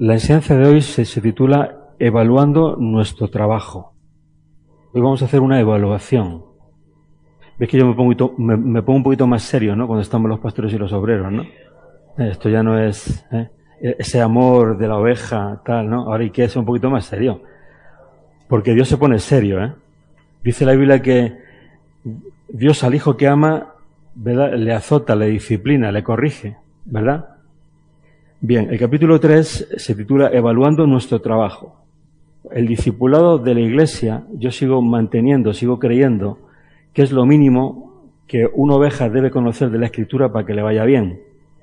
La enseñanza de hoy se titula Evaluando nuestro trabajo. Hoy vamos a hacer una evaluación. Ves que yo me pongo un poquito más serio, ¿no? Cuando estamos los pastores y los obreros, ¿no? Esto ya no es ese amor de la oveja, tal, ¿no? Ahora hay que ser un poquito más serio. Porque Dios se pone serio, ¿eh? Dice la Biblia que Dios al hijo que ama, ¿verdad?, le azota, le disciplina, le corrige, ¿verdad? Bien, el capítulo 3 se titula Evaluando nuestro trabajo. El discipulado de la Iglesia, yo sigo creyendo que es lo mínimo que una oveja debe conocer de la Escritura para que le vaya bien.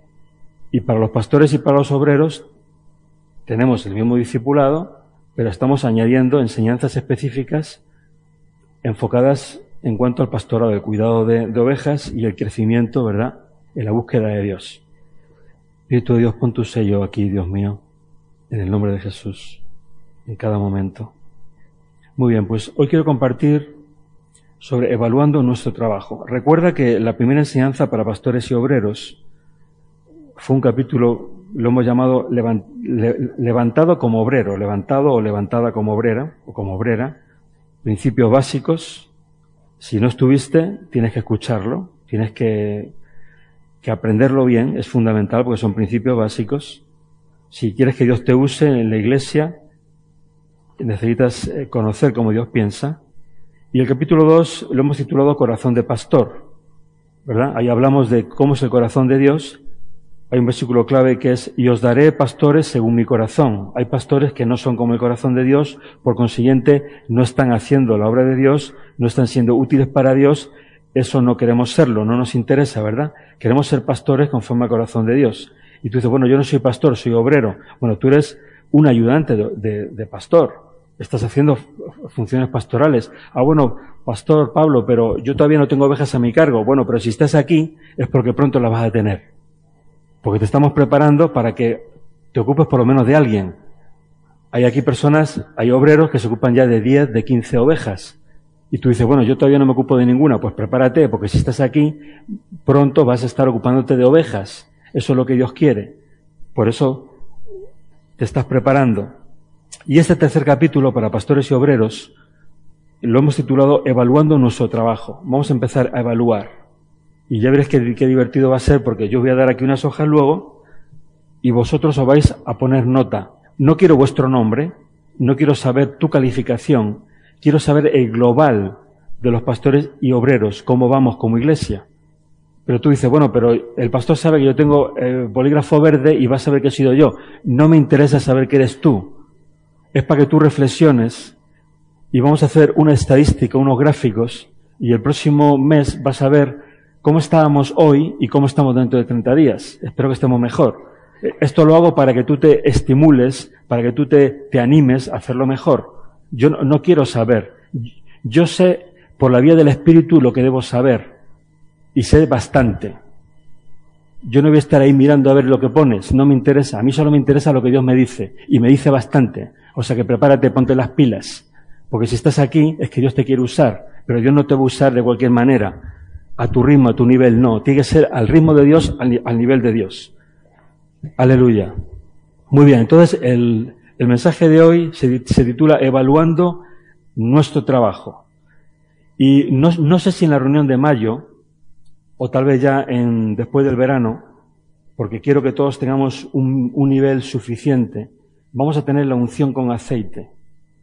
Y para los pastores y para los obreros tenemos el mismo discipulado, pero estamos añadiendo enseñanzas específicas enfocadas en cuanto al pastorado, el cuidado de ovejas y el crecimiento, ¿verdad?, en la búsqueda de Dios. Espíritu de Dios, pon tu sello aquí, Dios mío, en el nombre de Jesús, en cada momento. Muy bien, pues hoy quiero compartir sobre evaluando nuestro trabajo. Recuerda que la primera enseñanza para pastores y obreros fue un capítulo, lo hemos llamado levantado como obrero, levantado o levantada como obrera, o como obrera, principios básicos. Si no estuviste, tienes que escucharlo, tienes que aprenderlo bien, es fundamental porque son principios básicos. Si quieres que Dios te use en la iglesia, necesitas conocer cómo Dios piensa. Y el capítulo 2 lo hemos titulado Corazón de Pastor, ¿verdad? Ahí hablamos de cómo es el corazón de Dios. Hay un versículo clave que es: y os daré pastores según mi corazón. Hay pastores que no son como el corazón de Dios, por consiguiente no están haciendo la obra de Dios, no están siendo útiles para Dios. Eso no queremos serlo, no nos interesa, ¿verdad? Queremos ser pastores conforme al corazón de Dios. Y tú dices, bueno, yo no soy pastor, soy obrero. Bueno, tú eres un ayudante de pastor. Estás haciendo funciones pastorales. Ah, bueno, pastor Pablo, pero yo todavía no tengo ovejas a mi cargo. Bueno, pero si estás aquí es porque pronto las vas a tener. Porque te estamos preparando para que te ocupes por lo menos de alguien. Hay aquí personas, hay obreros que se ocupan ya de 10, de 15 ovejas. Y tú dices, bueno, yo todavía no me ocupo de ninguna. Pues prepárate, porque si estás aquí, pronto vas a estar ocupándote de ovejas. Eso es lo que Dios quiere. Por eso te estás preparando. Y este tercer capítulo para pastores y obreros lo hemos titulado Evaluando nuestro trabajo. Vamos a empezar a evaluar. Y ya veréis qué divertido va a ser, porque yo voy a dar aquí unas hojas luego y vosotros os vais a poner nota. No quiero vuestro nombre, no quiero saber tu calificación, quiero saber el global de los pastores y obreros, cómo vamos como iglesia. Pero tú dices, bueno, pero el pastor sabe que yo tengo bolígrafo verde y va a saber que he sido yo. No me interesa saber que eres tú. Es para que tú reflexiones y vamos a hacer una estadística, unos gráficos, y el próximo mes vas a ver cómo estábamos hoy y cómo estamos dentro de 30 días. Espero que estemos mejor. Esto lo hago para que tú te estimules, para que tú te animes a hacerlo mejor. Yo no quiero saber. Yo sé por la vía del Espíritu lo que debo saber. Y sé bastante. Yo no voy a estar ahí mirando a ver lo que pones. No me interesa. A mí solo me interesa lo que Dios me dice. Y me dice bastante. O sea que prepárate, ponte las pilas. Porque si estás aquí es que Dios te quiere usar. Pero Dios no te va a usar de cualquier manera. A tu ritmo, a tu nivel, no. Tiene que ser al ritmo de Dios, al nivel de Dios. Aleluya. Muy bien, entonces el mensaje de hoy se titula Evaluando nuestro trabajo. Y no sé si en la reunión de mayo, o tal vez ya después del verano, porque quiero que todos tengamos un nivel suficiente, vamos a tener la unción con aceite,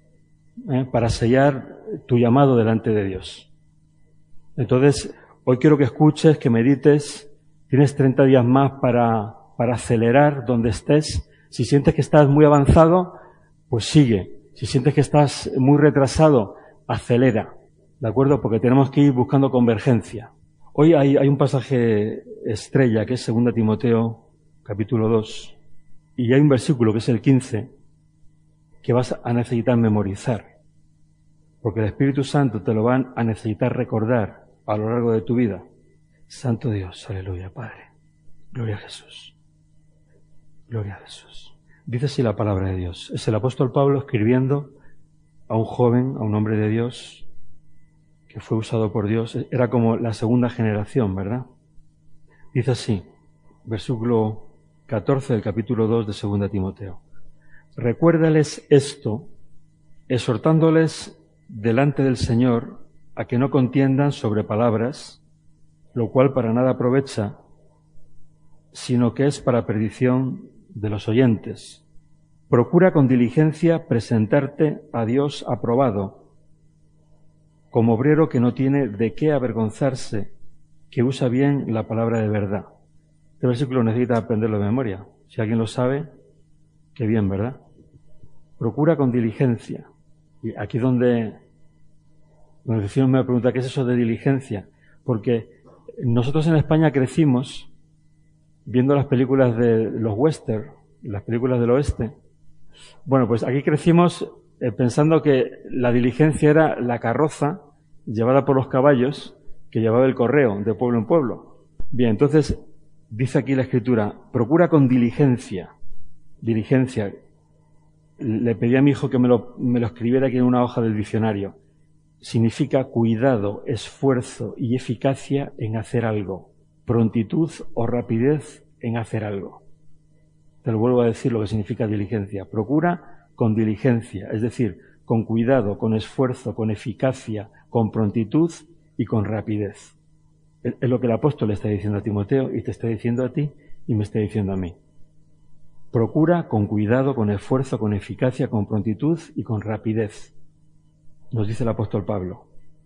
para sellar tu llamado delante de Dios. Entonces, hoy quiero que escuches, que medites. Tienes 30 días más para acelerar donde estés. Si sientes que estás muy avanzado, pues sigue. Si sientes que estás muy retrasado, acelera. ¿De acuerdo? Porque tenemos que ir buscando convergencia. Hoy hay un pasaje estrella que es 2 Timoteo, capítulo 2. Y hay un versículo que es el 15, que vas a necesitar memorizar. Porque el Espíritu Santo te lo van a necesitar recordar a lo largo de tu vida. Santo Dios, aleluya, Padre. Gloria a Jesús. Gloria a Jesús. Dice así la palabra de Dios. Es el apóstol Pablo escribiendo a un joven, a un hombre de Dios, que fue usado por Dios. Era como la segunda generación, ¿verdad? Dice así, versículo 14 del capítulo 2 de 2 Timoteo. recuérdales esto, exhortándoles delante del Señor a que no contiendan sobre palabras, lo cual para nada aprovecha, sino que es para perdición de los oyentes. Procura con diligencia presentarte a Dios aprobado, como obrero que no tiene de qué avergonzarse, que usa bien la palabra de verdad. Este versículo necesita aprenderlo de memoria. Si alguien lo sabe, qué bien, ¿verdad? Procura con diligencia. Y aquí donde el vecino me pregunta, ¿qué es eso de diligencia? Porque nosotros en España crecimos viendo las películas de los western, las películas del oeste. Bueno, pues aquí crecimos pensando que la diligencia era la carroza llevada por los caballos que llevaba el correo de pueblo en pueblo. Bien, entonces dice aquí la Escritura, procura con diligencia. Diligencia. Le pedí a mi hijo que me lo escribiera aquí en una hoja del diccionario. Significa cuidado, esfuerzo y eficacia en hacer algo. Prontitud o rapidez en hacer algo. Te lo vuelvo a decir lo que significa diligencia. Procura con diligencia, es decir, con cuidado, con esfuerzo, con eficacia, con prontitud y con rapidez. Es lo que el apóstol le está diciendo a Timoteo y te está diciendo a ti y me está diciendo a mí. Procura con cuidado, con esfuerzo, con eficacia, con prontitud y con rapidez. Nos dice el apóstol Pablo.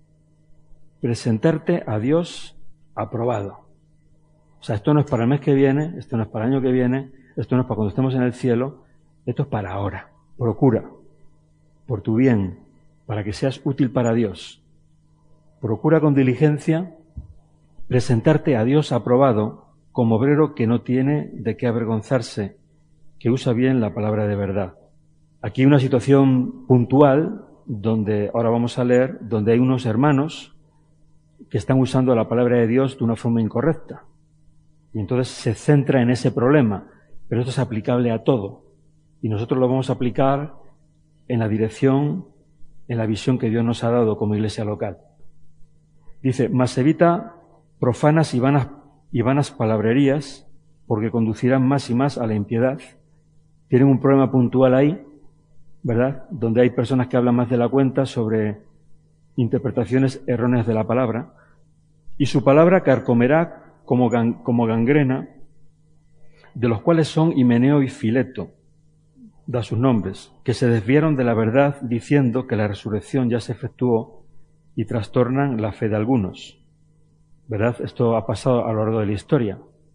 Presentarte a Dios aprobado. O sea, esto no es para el mes que viene, esto no es para el año que viene, esto no es para cuando estemos en el cielo, esto es para ahora. Procura, por tu bien, para que seas útil para Dios. Procura con diligencia presentarte a Dios aprobado como obrero que no tiene de qué avergonzarse, que usa bien la palabra de verdad. Aquí hay una situación puntual donde ahora vamos a leer, donde hay unos hermanos que están usando la palabra de Dios de una forma incorrecta. Y entonces se centra en ese problema, pero esto es aplicable a todo. Y nosotros lo vamos a aplicar en la dirección, en la visión que Dios nos ha dado como iglesia local. Dice, mas evita profanas y vanas palabrerías, porque conducirán más y más a la impiedad. Tienen un problema puntual ahí, ¿verdad? Donde hay personas que hablan más de la cuenta sobre interpretaciones erróneas de la palabra. Y su palabra carcomerá como gangrena, de los cuales son Himeneo y Fileto, da sus nombres, que se desviaron de la verdad diciendo que la resurrección ya se efectuó y trastornan la fe de algunos. ¿Verdad? Esto ha pasado a lo largo de la historia.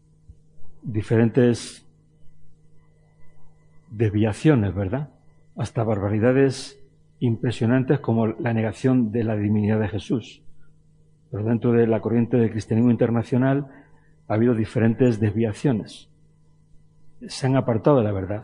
Diferentes desviaciones, ¿verdad? Hasta barbaridades impresionantes como la negación de la divinidad de Jesús. Pero dentro de la corriente del cristianismo internacional ha habido diferentes desviaciones. Se han apartado de la verdad.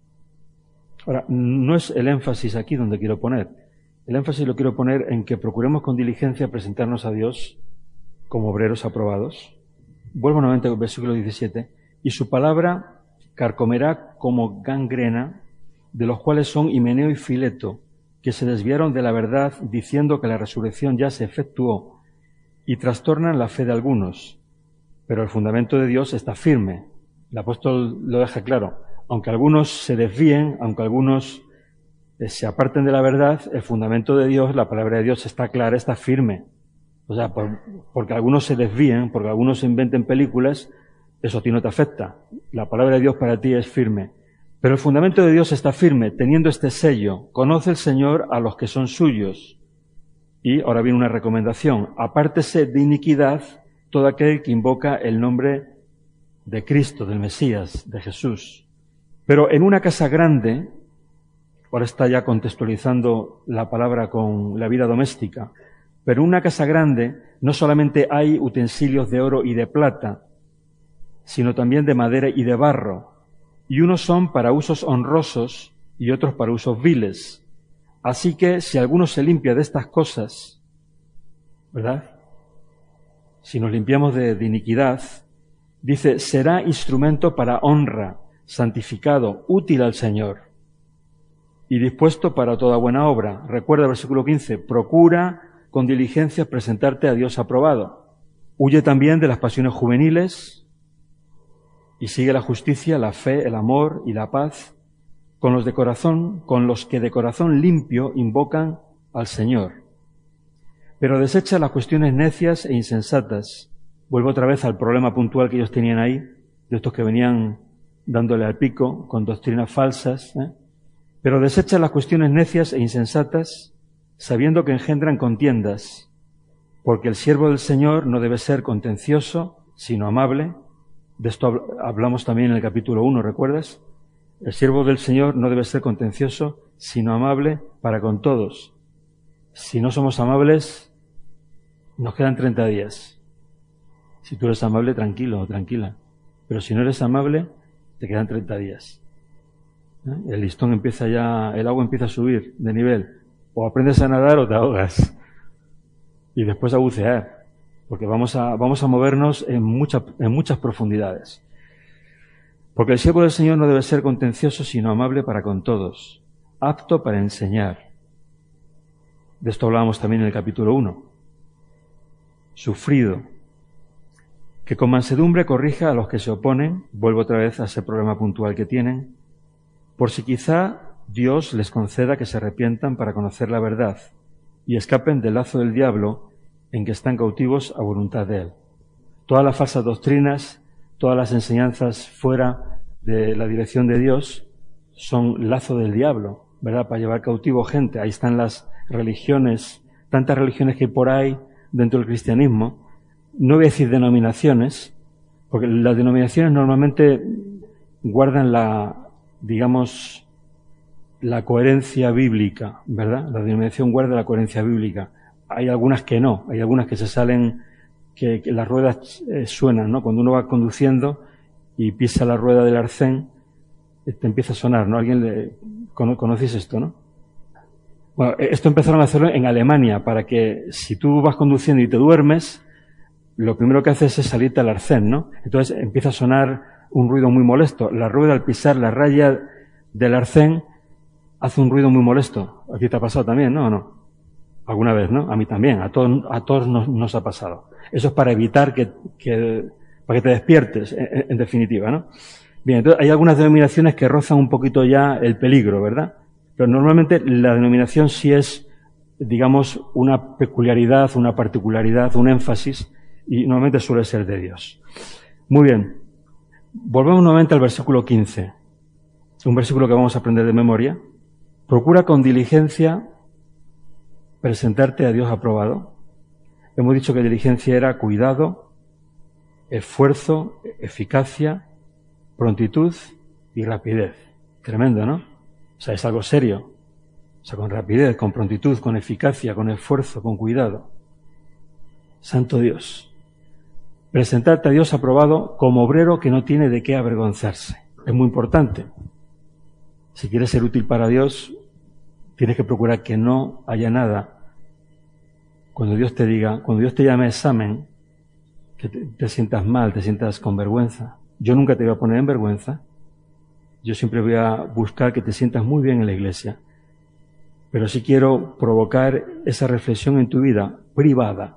Ahora, no es el énfasis aquí donde quiero poner. El énfasis lo quiero poner en que procuremos con diligencia presentarnos a Dios como obreros aprobados. Vuelvo nuevamente al versículo 17. Y su palabra carcomerá como gangrena, de los cuales son Himeneo y Fileto, que se desviaron de la verdad diciendo que la resurrección ya se efectuó y trastornan la fe de algunos. Pero el fundamento de Dios está firme. El apóstol lo deja claro. Aunque algunos se desvíen, aunque algunos se aparten de la verdad, el fundamento de Dios, la palabra de Dios está clara, está firme. O sea, porque algunos se desvíen, porque algunos se inventen películas, eso a ti no te afecta. La palabra de Dios para ti es firme. Pero el fundamento de Dios está firme, teniendo este sello. Conoce el Señor a los que son suyos. Y ahora viene una recomendación. Apártese de iniquidad todo aquel que invoca el nombre de Cristo, del Mesías, de Jesús. Pero en una casa grande, ahora está ya contextualizando la palabra con la vida doméstica, pero en una casa grande no solamente hay utensilios de oro y de plata, sino también de madera y de barro, y unos son para usos honrosos y otros para usos viles. Así que si alguno se limpia de estas cosas, ¿verdad? Si nos limpiamos de iniquidad, dice, será instrumento para honra, santificado, útil al Señor y dispuesto para toda buena obra. Recuerda el versículo 15, procura con diligencia presentarte a Dios aprobado. Huye también de las pasiones juveniles y sigue la justicia, la fe, el amor y la paz con los que de corazón limpio invocan al Señor. Pero desecha las cuestiones necias e insensatas. Vuelvo otra vez al problema puntual que ellos tenían ahí, de estos que venían dándole al pico con doctrinas falsas, Pero desecha las cuestiones necias e insensatas, sabiendo que engendran contiendas, porque el siervo del Señor no debe ser contencioso, sino amable. De esto hablamos también en el capítulo 1, ¿recuerdas? El siervo del Señor no debe ser contencioso, sino amable para con todos. Si no somos amables, nos quedan 30 días. Si tú eres amable, tranquilo o tranquila. Pero si no eres amable, te quedan 30 días. El listón empieza ya, el agua empieza a subir de nivel. O aprendes a nadar o te ahogas. Y después a bucear. Porque vamos a movernos en muchas profundidades. Porque el siervo del Señor no debe ser contencioso, sino amable para con todos, apto para enseñar. De esto hablábamos también en el capítulo 1. Sufrido, que con mansedumbre corrija a los que se oponen, vuelvo otra vez a ese problema puntual que tienen, por si quizá Dios les conceda que se arrepientan para conocer la verdad y escapen del lazo del diablo en que están cautivos a voluntad de él. Todas las falsas doctrinas, todas las enseñanzas fuera de la dirección de Dios son lazo del diablo, ¿verdad? Para llevar cautivo gente. Ahí están las religiones, tantas religiones que hay por ahí dentro del cristianismo. No voy a decir denominaciones, porque las denominaciones normalmente guardan la coherencia bíblica, ¿verdad? La denominación guarda la coherencia bíblica. Hay algunas que no, hay algunas que se salen, que las ruedas suenan, ¿no? Cuando uno va conduciendo y pisa la rueda del arcén, te empieza a sonar, ¿no? ¿Conocéis esto, no? Bueno, esto empezaron a hacerlo en Alemania, para que si tú vas conduciendo y te duermes, lo primero que haces es salirte al arcén, ¿no? Entonces empieza a sonar un ruido muy molesto. La rueda al pisar la raya del arcén hace un ruido muy molesto. ¿A ti te ha pasado también, no? ¿O no? Alguna vez, ¿no? A mí también, a todos nos ha pasado. Eso es para evitar para que te despiertes, en definitiva, ¿no? Bien, entonces hay algunas denominaciones que rozan un poquito ya el peligro, ¿verdad? Pero normalmente la denominación sí es, digamos, una peculiaridad, una particularidad, un énfasis, y normalmente suele ser de Dios. Muy bien. Volvemos nuevamente al versículo 15. Un versículo que vamos a aprender de memoria. Procura con diligencia presentarte a Dios aprobado. Hemos dicho que diligencia era cuidado, esfuerzo, eficacia, prontitud y rapidez. Tremendo, ¿no? O sea, es algo serio. O sea, con rapidez, con prontitud, con eficacia, con esfuerzo, con cuidado. Santo Dios. Presentarte a Dios aprobado como obrero que no tiene de qué avergonzarse. Es muy importante. Si quieres ser útil para Dios, tienes que procurar que no haya nada. Cuando Dios te llame a examen, que te sientas mal, te sientas con vergüenza. Yo nunca te voy a poner en vergüenza. Yo siempre voy a buscar que te sientas muy bien en la iglesia. Pero sí quiero provocar esa reflexión en tu vida privada,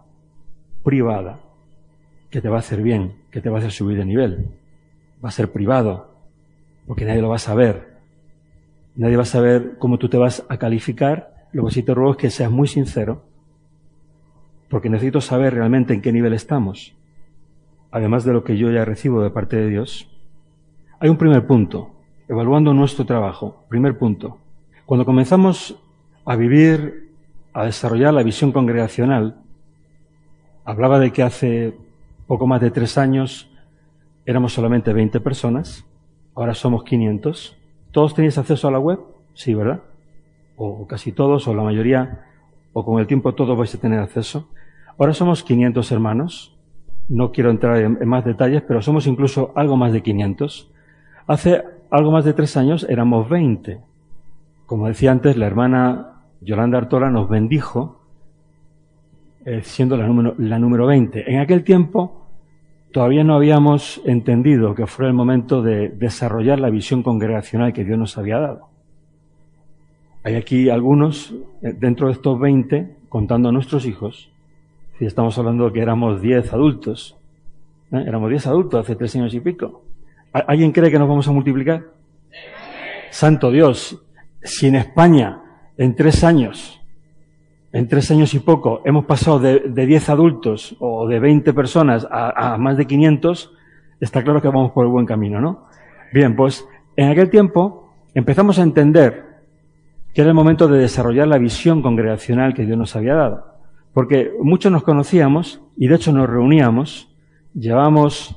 que te va a hacer bien, que te va a hacer subir de nivel. Va a ser privado, porque nadie lo va a saber. Nadie va a saber cómo tú te vas a calificar. Lo que sí te ruego es que seas muy sincero, porque necesito saber realmente en qué nivel estamos, además de lo que yo ya recibo de parte de Dios. Hay un primer punto, evaluando nuestro trabajo. Primer punto, cuando comenzamos a vivir, a desarrollar la visión congregacional, hablaba de que hace poco más de 3 años éramos solamente 20 personas, ahora somos 500. ¿Todos tenéis acceso a la web? Sí, ¿verdad? O casi todos, o la mayoría, o con el tiempo todos vais a tener acceso. Ahora somos 500 hermanos. No quiero entrar en más detalles, pero somos incluso algo más de 500. Hace algo más de 3 años éramos 20. Como decía antes, la hermana Yolanda Artola nos bendijo siendo la número 20. En aquel tiempo todavía no habíamos entendido que fuera el momento de desarrollar la visión congregacional que Dios nos había dado. Hay aquí algunos, dentro de estos 20, contando a nuestros hijos, si estamos hablando de que éramos 10 adultos. Éramos 10 adultos hace 3 años y pico. ¿Alguien cree que nos vamos a multiplicar? santo Dios, si en España en 3 años y poco, hemos pasado de 10 adultos o de 20 personas a más de 500, está claro que vamos por el buen camino, ¿no? Bien, pues en aquel tiempo empezamos a entender que era el momento de desarrollar la visión congregacional que Dios nos había dado. Porque muchos nos conocíamos y de hecho nos reuníamos, llevamos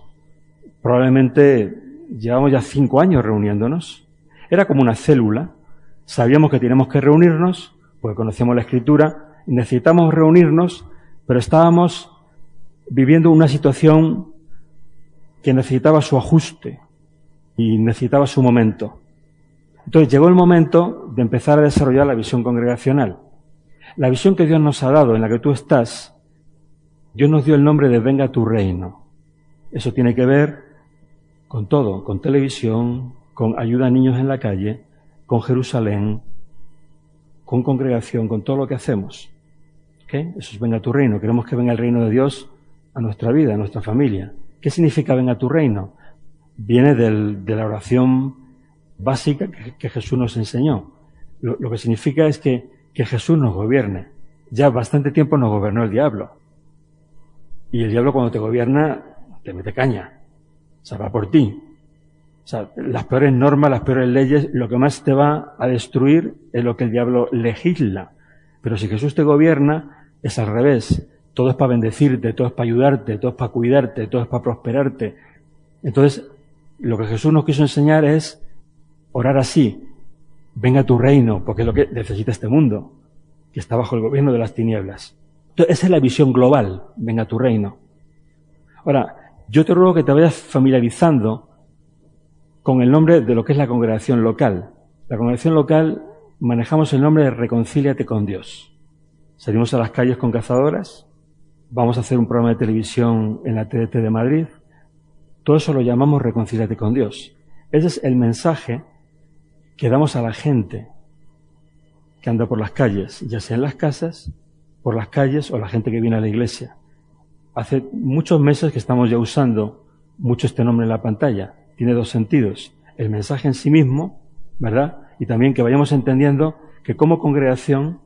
ya 5 años reuniéndonos. Era como una célula, sabíamos que teníamos que reunirnos, porque conocíamos la Escritura, necesitamos reunirnos, pero estábamos viviendo una situación que necesitaba su ajuste y necesitaba su momento. Entonces llegó el momento de empezar a desarrollar la visión congregacional. La visión que Dios nos ha dado, en la que tú estás, Dios nos dio el nombre de Venga tu Reino. Eso tiene que ver con todo, con televisión, con ayuda a niños en la calle, con Jerusalén, con congregación, con todo lo que hacemos. ¿Okay? Eso es Venga tu Reino. Queremos que venga el reino de Dios a nuestra vida, a nuestra familia. ¿Qué significa Venga tu Reino? Viene de la oración básica que Jesús nos enseñó. Lo que significa es que Jesús nos gobierne. Ya bastante tiempo nos gobernó el diablo. Y el diablo cuando te gobierna, te mete caña. O sea, va por ti. O sea, las peores normas, las peores leyes, lo que más te va a destruir es lo que el diablo legisla. Pero si Jesús te gobierna, es al revés. Todo es para bendecirte, todo es para ayudarte, todo es para cuidarte, todo es para prosperarte. Entonces, lo que Jesús nos quiso enseñar es orar así. Venga tu reino, porque es lo que necesita este mundo, que está bajo el gobierno de las tinieblas. Entonces, esa es la visión global, venga tu reino. Ahora, yo te ruego que te vayas familiarizando con el nombre de lo que es la congregación local. La congregación local manejamos el nombre de Reconcíliate con Dios. Salimos a las calles con cazadoras, vamos a hacer un programa de televisión en la TDT de Madrid. Todo eso lo llamamos Reconcíliate con Dios. Ese es el mensaje que damos a la gente que anda por las calles, ya sea en las casas, por las calles o la gente que viene a la iglesia. Hace muchos meses que estamos ya usando mucho este nombre en la pantalla. Tiene 2 sentidos. El mensaje en sí mismo, ¿verdad? Y también que vayamos entendiendo que como congregación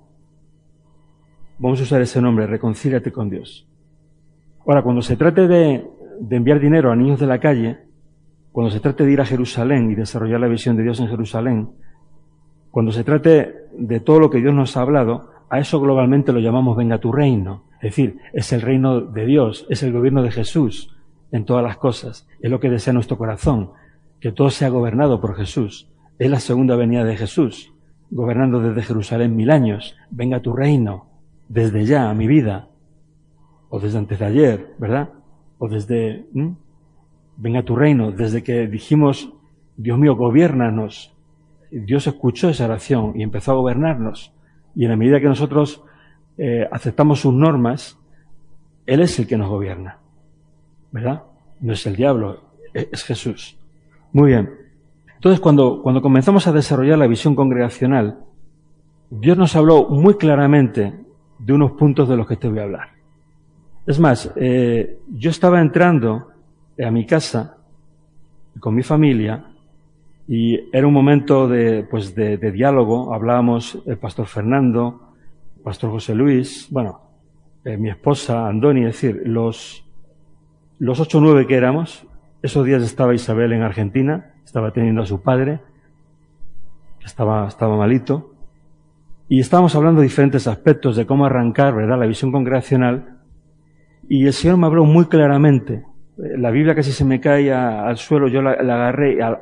vamos a usar ese nombre, Reconcíliate con Dios. Ahora, cuando se trate de enviar dinero a niños de la calle, cuando se trate de ir a Jerusalén y desarrollar la visión de Dios en Jerusalén, cuando se trate de todo lo que Dios nos ha hablado, a eso globalmente lo llamamos Venga tu Reino. Es decir, es el reino de Dios, es el gobierno de Jesús en todas las cosas. Es lo que desea nuestro corazón, que todo sea gobernado por Jesús. Es la segunda venida de Jesús, gobernando desde Jerusalén 1000 años. Venga tu reino, desde ya a mi vida, o desde antes de ayer, ¿verdad? O desde... Venga tu reino, desde que dijimos, Dios mío, gobiérnanos. Dios escuchó esa oración y empezó a gobernarnos. Y en la medida que nosotros aceptamos sus normas, Él es el que nos gobierna, ¿verdad? No es el diablo, es Jesús. Muy bien. Entonces, cuando comenzamos a desarrollar la visión congregacional, Dios nos habló muy claramente de unos puntos de los que te voy a hablar. Es más, yo estaba entrando a mi casa con mi familia y era un momento de diálogo. Hablábamos el pastor Fernando, el pastor José Luis, mi esposa Andoni, es decir, los 8 o 9 que éramos. Esos días estaba Isabel en Argentina, estaba teniendo a su padre, que estaba malito, y estábamos hablando de diferentes aspectos de cómo arrancar, ¿verdad?, la visión congregacional, y el Señor me habló muy claramente. La Biblia casi se me cae al suelo, yo la agarré, y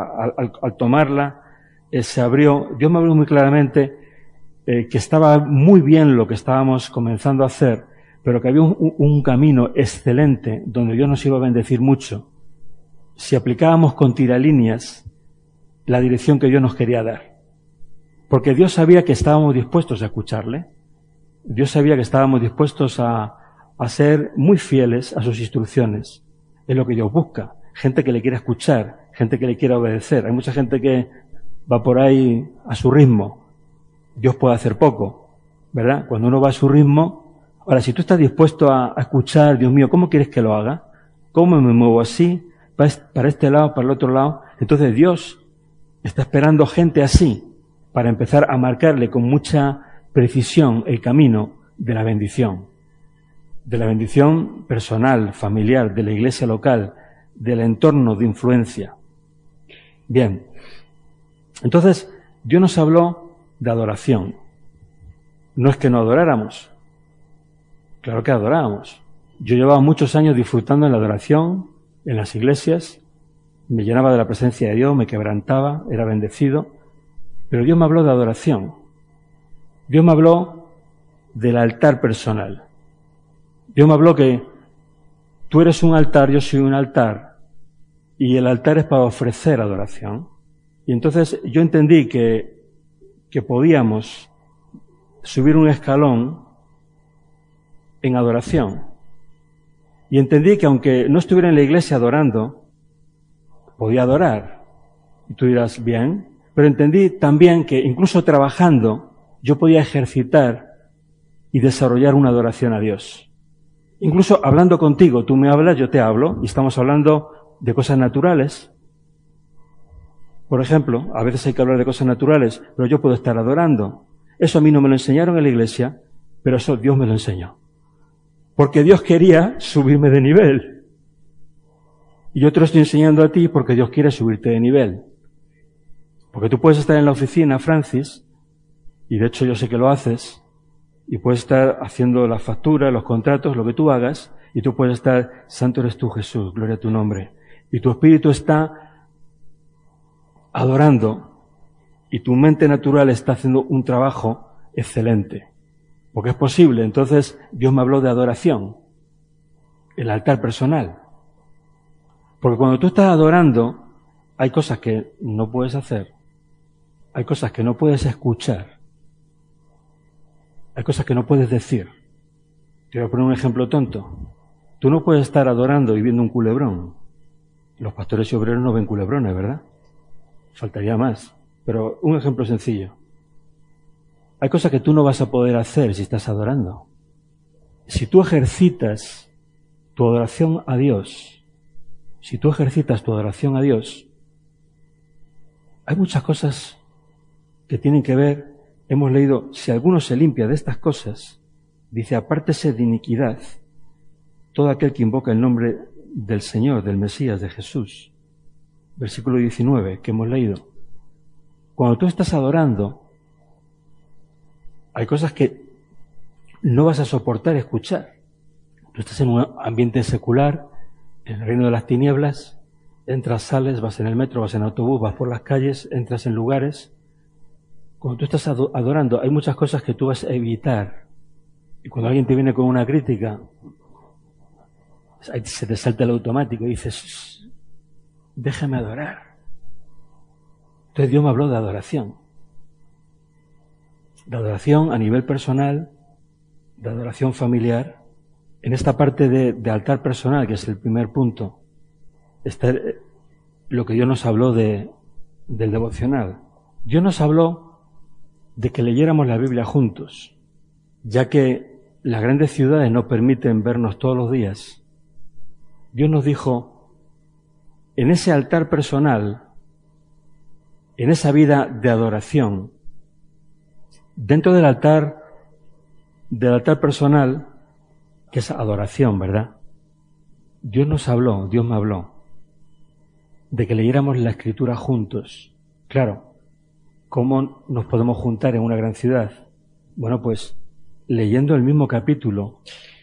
al tomarla, se abrió. Dios me habló muy claramente que estaba muy bien lo que estábamos comenzando a hacer, pero que había un camino excelente donde Dios nos iba a bendecir mucho si aplicábamos con tiralíneas la dirección que Dios nos quería dar. Porque Dios sabía que estábamos dispuestos a escucharle, Dios sabía que estábamos dispuestos a ser muy fieles a sus instrucciones. Es lo que Dios busca. Gente que le quiera escuchar, gente que le quiera obedecer. Hay mucha gente que va por ahí a su ritmo. Dios puede hacer poco, ¿verdad? Cuando uno va a su ritmo. Ahora, si tú estás dispuesto a escuchar, Dios mío, ¿cómo quieres que lo haga? ¿Cómo me muevo así? ¿Para este lado, para el otro lado? Entonces Dios Está esperando gente así para empezar a marcarle con mucha precisión el camino de la bendición personal, familiar, de la iglesia local, del entorno de influencia. Bien, entonces Dios nos habló de adoración. No es que no adoráramos, claro que adorábamos. Yo llevaba muchos años disfrutando en la adoración, en las iglesias, me llenaba de la presencia de Dios, me quebrantaba, era bendecido, pero Dios me habló de adoración. Dios me habló del altar personal. Dios me habló que tú eres un altar, yo soy un altar, y el altar es para ofrecer adoración. Y entonces yo entendí que podíamos subir un escalón en adoración. Y entendí que aunque no estuviera en la iglesia adorando, podía adorar. Y tú dirás, bien, pero entendí también que incluso trabajando yo podía ejercitar y desarrollar una adoración a Dios. Incluso hablando contigo, tú me hablas, yo te hablo, y estamos hablando de cosas naturales. Por ejemplo, a veces hay que hablar de cosas naturales, pero yo puedo estar adorando. Eso a mí no me lo enseñaron en la iglesia, pero eso Dios me lo enseñó. Porque Dios quería subirme de nivel. Y yo te lo estoy enseñando a ti porque Dios quiere subirte de nivel. Porque tú puedes estar en la oficina, Francis, y de hecho yo sé que lo haces, y puedes estar haciendo las facturas, los contratos, lo que tú hagas, y tú puedes estar, santo eres tú Jesús, gloria a tu nombre. Y tu espíritu está adorando, y tu mente natural está haciendo un trabajo excelente. Porque es posible. Entonces Dios me habló de adoración, el altar personal. Porque cuando tú estás adorando, hay cosas que no puedes hacer, hay cosas que no puedes escuchar, hay cosas que no puedes decir. Te voy a poner un ejemplo tonto. Tú no puedes estar adorando y viendo un culebrón. Los pastores y obreros no ven culebrones, ¿verdad? Faltaría más. Pero un ejemplo sencillo. Hay cosas que tú no vas a poder hacer si estás adorando. Si tú ejercitas tu adoración a Dios, hay muchas cosas que tienen que ver. Hemos leído, si alguno se limpia de estas cosas, dice, apártese de iniquidad todo aquel que invoca el nombre del Señor, del Mesías, de Jesús. Versículo 19, que hemos leído. Cuando tú estás adorando, hay cosas que no vas a soportar escuchar. Tú estás en un ambiente secular, en el reino de las tinieblas, entras, sales, vas en el metro, vas en autobús, vas por las calles, entras en lugares. Cuando tú estás adorando, hay muchas cosas que tú vas a evitar. Y cuando alguien te viene con una crítica, se te salta el automático y dices, déjame adorar. Entonces Dios me habló de adoración. De adoración a nivel personal, de adoración familiar. En esta parte de altar personal, que es el primer punto, está lo que Dios nos habló del devocional. Dios nos habló de que leyéramos la Biblia juntos, ya que las grandes ciudades no permiten vernos todos los días. Dios nos dijo, en ese altar personal, en esa vida de adoración, dentro del altar personal, que es adoración, ¿verdad? Dios me habló, de que leyéramos la Escritura juntos. Claro, ¿cómo nos podemos juntar en una gran ciudad? Bueno, pues leyendo el mismo capítulo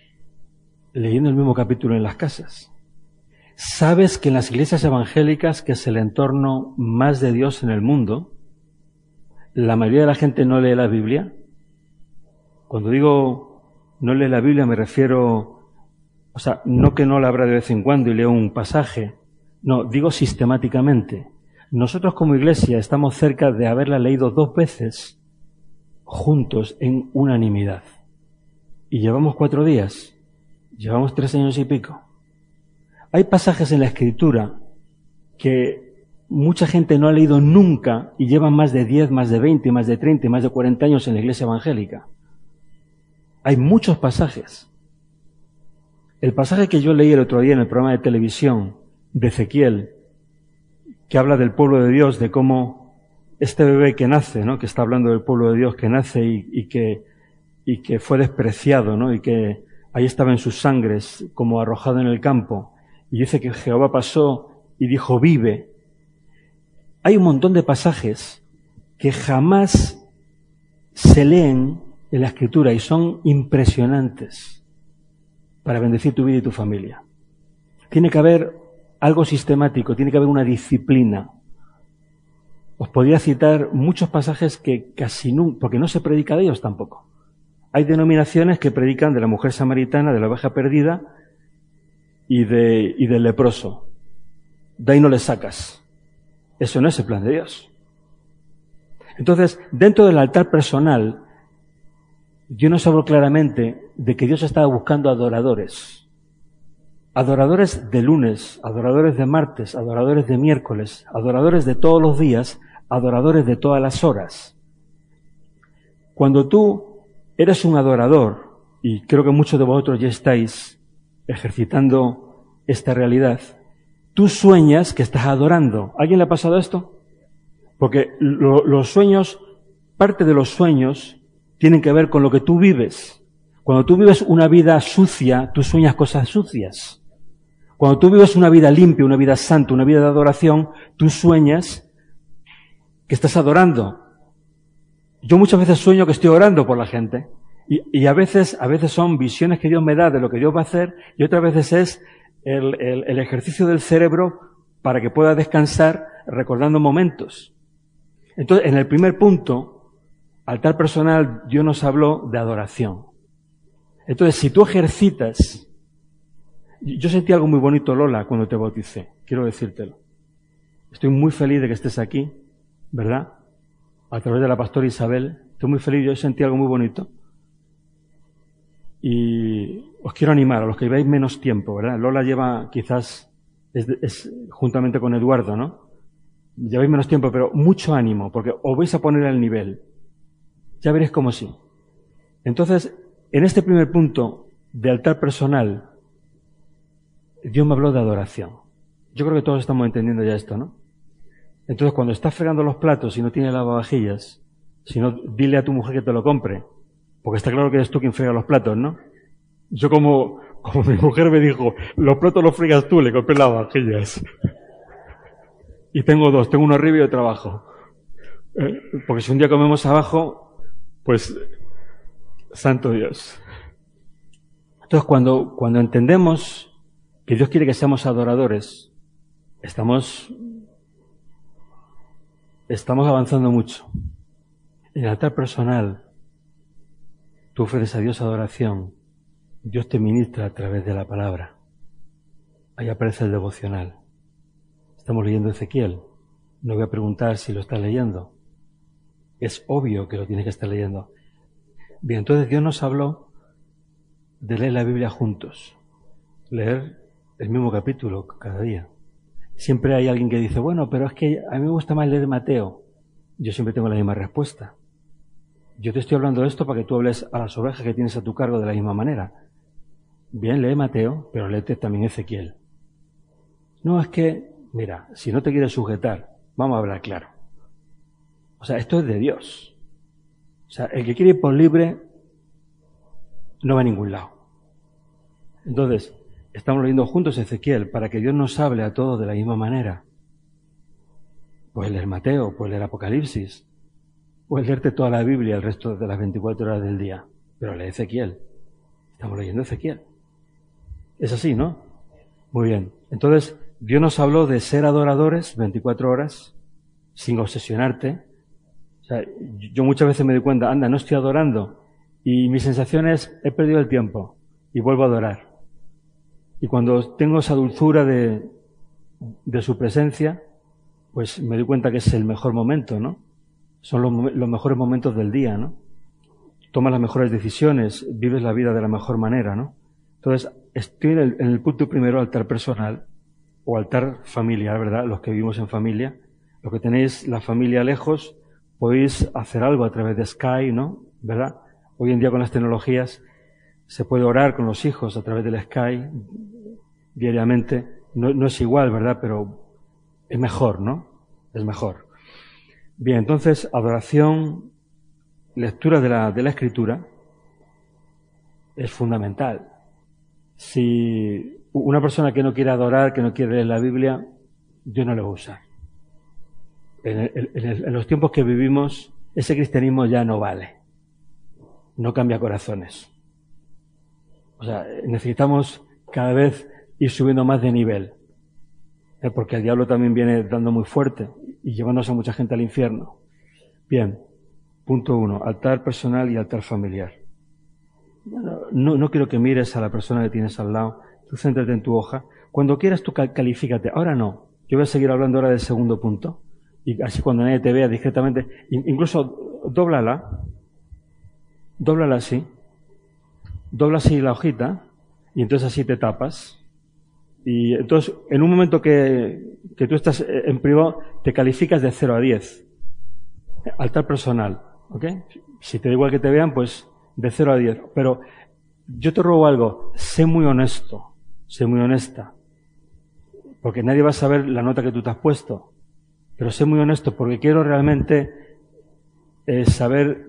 en las casas. ¿Sabes que en las iglesias evangélicas, que es el entorno más de Dios en el mundo, la mayoría de la gente no lee la Biblia? Cuando digo no lee la Biblia me refiero, no que no la abra de vez en cuando y leo un pasaje, no, digo sistemáticamente. Nosotros como iglesia estamos cerca de haberla leído 2 veces juntos en unanimidad. Y llevamos 4 días, llevamos 3 años y pico. Hay pasajes en la Escritura que mucha gente no ha leído nunca y llevan más de 10, más de 20, más de 30, más de 40 años en la iglesia evangélica. Hay muchos pasajes. El pasaje que yo leí el otro día en el programa de televisión de Ezequiel, que habla del pueblo de Dios, de cómo este bebé que nace, ¿no? Que está hablando del pueblo de Dios que nace y que fue despreciado, ¿no? Y que ahí estaba en sus sangres como arrojado en el campo. Y dice que Jehová pasó y dijo, vive. Hay un montón de pasajes que jamás se leen en la Escritura y son impresionantes para bendecir tu vida y tu familia. Tiene que haber algo sistemático, tiene que haber una disciplina. Os podría citar muchos pasajes que casi nunca, porque no se predica de ellos tampoco. Hay denominaciones que predican de la mujer samaritana, de la oveja perdida y del leproso. De ahí no le sacas. Eso no es el plan de Dios. Entonces, dentro del altar personal, Dios nos habló claramente de que Dios estaba buscando adoradores. Adoradores de lunes, adoradores de martes, adoradores de miércoles, adoradores de todos los días, adoradores de todas las horas. Cuando tú eres un adorador, y creo que muchos de vosotros ya estáis ejercitando esta realidad, tú sueñas que estás adorando. ¿A alguien le ha pasado esto? Porque los sueños, parte de los sueños, tienen que ver con lo que tú vives. Cuando tú vives una vida sucia, tú sueñas cosas sucias. Cuando tú vives una vida limpia, una vida santa, una vida de adoración, tú sueñas que estás adorando. Yo muchas veces sueño que estoy orando por la gente. Y a veces son visiones que Dios me da de lo que Dios va a hacer, y otras veces es el ejercicio del cerebro para que pueda descansar recordando momentos. Entonces, en el primer punto, altar personal, Dios nos habló de adoración. Entonces, si tú ejercitas, yo sentí algo muy bonito, Lola, cuando te bauticé, quiero decírtelo. Estoy muy feliz de que estés aquí, ¿verdad? A través de la pastora Isabel, estoy muy feliz, yo sentí algo muy bonito. Y os quiero animar a los que lleváis menos tiempo, ¿verdad? Lola lleva quizás, es juntamente con Eduardo, ¿no? Lleváis menos tiempo, pero mucho ánimo, porque os vais a poner al nivel. Ya veréis cómo sí. Entonces, en este primer punto de altar personal, Dios me habló de adoración. Yo creo que todos estamos entendiendo ya esto, ¿no? Entonces, cuando estás fregando los platos y no tienes lavavajillas, si no, dile a tu mujer que te lo compre. Porque está claro que eres tú quien frega los platos, ¿no? Yo como mi mujer me dijo, los platos los fregas tú, le compré lavavajillas. Y tengo dos, tengo uno arriba y otro abajo. Porque si un día comemos abajo, pues, santo Dios. Entonces, cuando entendemos que Dios quiere que seamos adoradores, estamos avanzando mucho. En el altar personal, tú ofreces a Dios adoración, Dios te ministra a través de la palabra. Ahí aparece el devocional. Estamos leyendo Ezequiel. No voy a preguntar si lo estás leyendo. Es obvio que lo tienes que estar leyendo. Bien, entonces Dios nos habló de leer la Biblia juntos. Leer el mismo capítulo cada día. Siempre hay alguien que dice, bueno, pero es que a mí me gusta más leer Mateo. Yo siempre tengo la misma respuesta. Yo te estoy hablando de esto para que tú hables a las ovejas que tienes a tu cargo de la misma manera. Bien, lee Mateo, pero léete también Ezequiel. No, es que, mira, si no te quieres sujetar, vamos a hablar claro. O sea, esto es de Dios. O sea, el que quiere ir por libre no va a ningún lado. Entonces, estamos leyendo juntos Ezequiel para que Dios nos hable a todos de la misma manera. Puedes leer Mateo, puedes leer Apocalipsis, puedes leerte toda la Biblia el resto de las 24 horas del día, pero lee Ezequiel. Estamos leyendo Ezequiel. Es así, ¿no? Muy bien. Entonces, Dios nos habló de ser adoradores 24 horas, sin obsesionarte. O sea, yo muchas veces me doy cuenta, anda, no estoy adorando, y mi sensación es, he perdido el tiempo, y vuelvo a adorar. Y cuando tengo esa dulzura de su presencia, pues me doy cuenta que es el mejor momento, ¿no? Son los mejores momentos del día, ¿no? Tomas las mejores decisiones, vives la vida de la mejor manera, ¿no? Entonces, estoy en el punto primero, altar personal, o altar familiar, ¿verdad? Los que vivimos en familia, los que tenéis la familia lejos, podéis hacer algo a través de Skype, ¿no? ¿Verdad? Hoy en día con las tecnologías se puede orar con los hijos a través del Skype diariamente. No es igual, ¿verdad? Pero es mejor, ¿no? Es mejor. Bien, entonces, adoración, lectura de la Escritura es fundamental. Si una persona que no quiere adorar, que no quiere leer la Biblia, Dios no le va a usar. En los tiempos que vivimos, ese cristianismo ya no vale. No cambia corazones. O sea, necesitamos cada vez ir subiendo más de nivel. Porque el diablo también viene dando muy fuerte y llevándose a mucha gente al infierno. Bien, punto 1, altar personal y altar familiar. No quiero que mires a la persona que tienes al lado, tú céntrate en tu hoja. Cuando quieras tú califícate, ahora no. Yo voy a seguir hablando ahora del segundo punto. Y así cuando nadie te vea discretamente, incluso dóblala así, dobla así la hojita y entonces así te tapas. Y entonces, en un momento que tú estás en privado, te calificas de 0 a 10. Altar personal, ¿ok? Si te da igual que te vean, pues de 0 a 10. Pero yo te ruego algo, sé muy honesto, sé muy honesta. Porque nadie va a saber la nota que tú te has puesto. Pero sé muy honesto porque quiero realmente saber,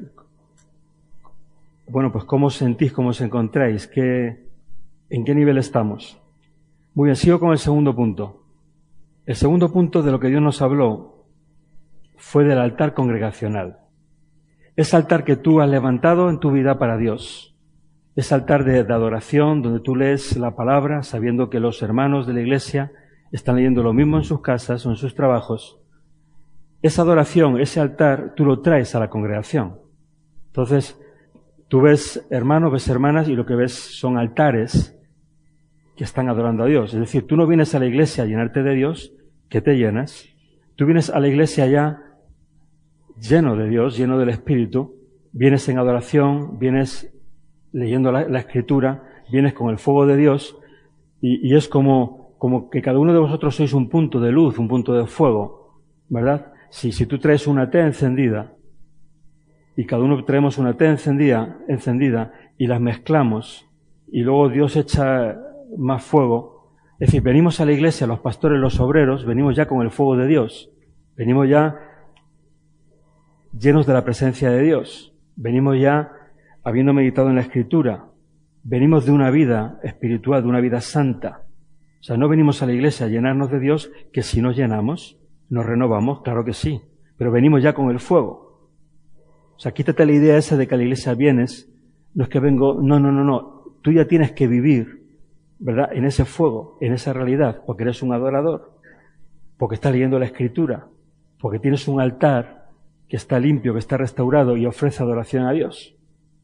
bueno, pues cómo os sentís, cómo os encontráis, en qué nivel estamos. Muy bien, sigo con el segundo punto. El segundo punto de lo que Dios nos habló fue del altar congregacional. Ese altar que tú has levantado en tu vida para Dios. Ese altar de adoración donde tú lees la palabra sabiendo que los hermanos de la iglesia están leyendo lo mismo en sus casas o en sus trabajos. Esa adoración, ese altar, tú lo traes a la congregación. Entonces, tú ves hermanos, ves hermanas y lo que ves son altares que están adorando a Dios. Es decir, tú no vienes a la iglesia a llenarte de Dios, que te llenas. Tú vienes a la iglesia ya lleno de Dios, lleno del Espíritu. Vienes en adoración, vienes leyendo la Escritura, vienes con el fuego de Dios y es como que cada uno de vosotros sois un punto de luz, un punto de fuego, ¿verdad? Si tú traes una tea encendida y cada uno traemos una tea encendida y las mezclamos y luego Dios echa más fuego, es decir, venimos a la iglesia, los pastores, los obreros, venimos ya con el fuego de Dios, venimos ya llenos de la presencia de Dios, venimos ya habiendo meditado en la Escritura, venimos de una vida espiritual, de una vida santa. O sea, no venimos a la iglesia a llenarnos de Dios, que si nos llenamos, nos renovamos, claro que sí, pero venimos ya con el fuego. O sea, quítate la idea esa de que a la iglesia vienes, no es que vengo, no, tú ya tienes que vivir, ¿verdad?, en ese fuego, en esa realidad, porque eres un adorador, porque estás leyendo la Escritura, porque tienes un altar que está limpio, que está restaurado y ofrece adoración a Dios.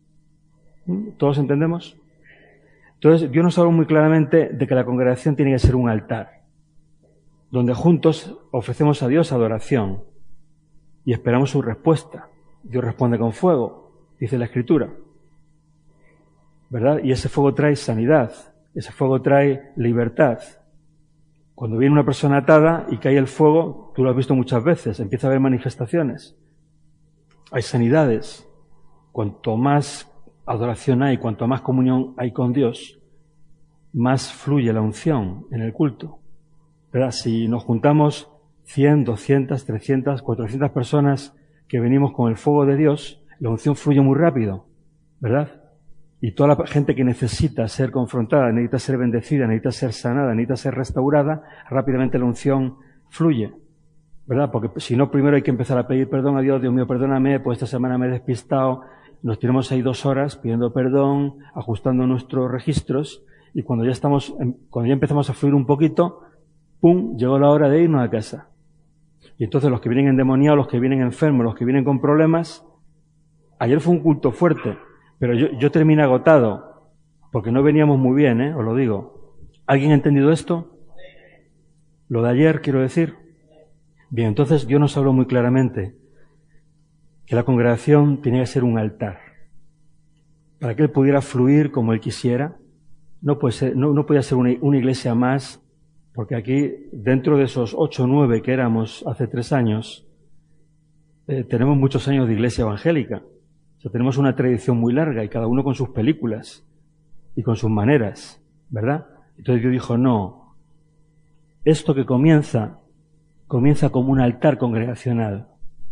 ¿Todos entendemos? Entonces, Dios nos habla muy claramente de que la congregación tiene que ser un altar, donde juntos ofrecemos a Dios adoración y esperamos su respuesta. Dios responde con fuego, dice la Escritura, ¿verdad? Y ese fuego trae sanidad, ese fuego trae libertad. Cuando viene una persona atada y cae el fuego, tú lo has visto muchas veces, empieza a haber manifestaciones. Hay sanidades. Cuanto más adoración hay, cuanto más comunión hay con Dios, más fluye la unción en el culto. ¿Verdad? Si nos juntamos 100, 200, 300, 400 personas que venimos con el fuego de Dios, la unción fluye muy rápido, ¿verdad? Y toda la gente que necesita ser confrontada, necesita ser bendecida, necesita ser sanada, necesita ser restaurada, rápidamente la unción fluye, ¿verdad? Porque si no, primero hay que empezar a pedir perdón a Dios. Dios mío, perdóname, pues esta semana me he despistado. Nos tenemos ahí 2 horas pidiendo perdón, ajustando nuestros registros, y cuando ya empezamos a fluir un poquito, ¡pum!, llegó la hora de irnos a casa. Y entonces los que vienen endemoniados, los que vienen enfermos, los que vienen con problemas, ayer fue un culto fuerte, pero yo terminé agotado, porque no veníamos muy bien, os lo digo. ¿Alguien ha entendido esto? Lo de ayer, quiero decir. Bien, entonces Dios nos habló muy claramente que la congregación tenía que ser un altar. Para que Él pudiera fluir como Él quisiera, no podía ser una iglesia más, porque aquí, dentro de esos 8 o 9 que éramos hace 3 años, tenemos muchos años de iglesia evangélica. O sea, tenemos una tradición muy larga y cada uno con sus películas y con sus maneras, ¿verdad? Entonces Dios dijo, no, esto que comienza como un altar congregacional.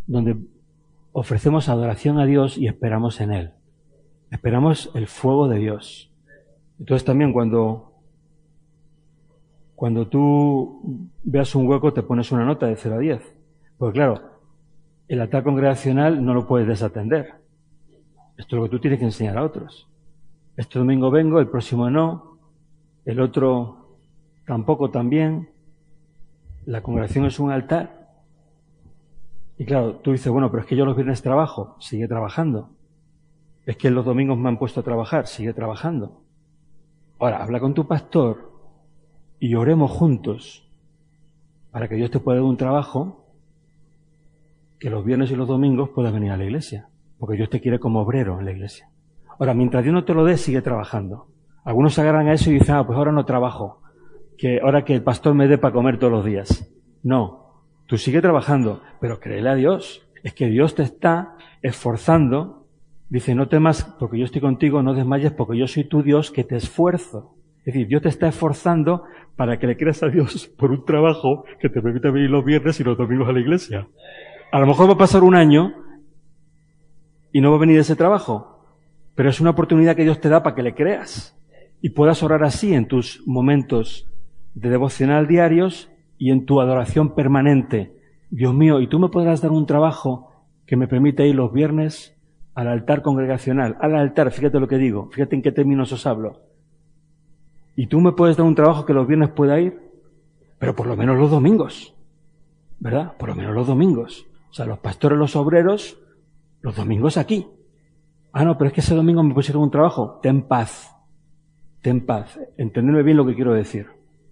donde ofrecemos adoración a Dios y esperamos en Él. Esperamos el fuego de Dios. Entonces también cuando tú veas un hueco te pones una nota de 0 a 10. Porque claro, el altar congregacional no lo puedes desatender. Esto es lo que tú tienes que enseñar a otros. Este domingo vengo, el próximo no, el otro tampoco también. La congregación es un altar. Y claro, tú dices, bueno, pero es que yo los viernes trabajo, sigue trabajando. Es que los domingos me han puesto a trabajar, sigue trabajando. Ahora, habla con tu pastor y oremos juntos para que Dios te pueda dar un trabajo que los viernes y los domingos puedas venir a la iglesia, porque Dios te quiere como obrero en la iglesia. Ahora, mientras Dios no te lo dé, sigue trabajando. Algunos se agarran a eso y dicen, pues ahora no trabajo, que ahora que el pastor me dé para comer todos los días. No, tú sigue trabajando, pero créele a Dios. Es que Dios te está esforzando. Dice, no temas porque yo estoy contigo, no desmayes porque yo soy tu Dios que te esfuerzo. Es decir, Dios te está esforzando para que le creas a Dios por un trabajo que te permita venir los viernes y los domingos a la iglesia. A lo mejor va a pasar un año y no va a venir ese trabajo, pero es una oportunidad que Dios te da para que le creas y puedas orar así en tus momentos de devocional diarios y en tu adoración permanente. Dios mío, ¿y tú me podrás dar un trabajo que me permita ir los viernes al altar congregacional? Al altar, fíjate lo que digo, fíjate en qué términos os hablo. ¿Y tú me puedes dar un trabajo que los viernes pueda ir? Pero por lo menos los domingos, ¿verdad? Por lo menos los domingos. O sea, los pastores, los obreros, los domingos aquí. Ah, no, pero es que ese domingo me pusieron un trabajo. Ten paz. Ten paz. Entendedme bien lo que quiero decir.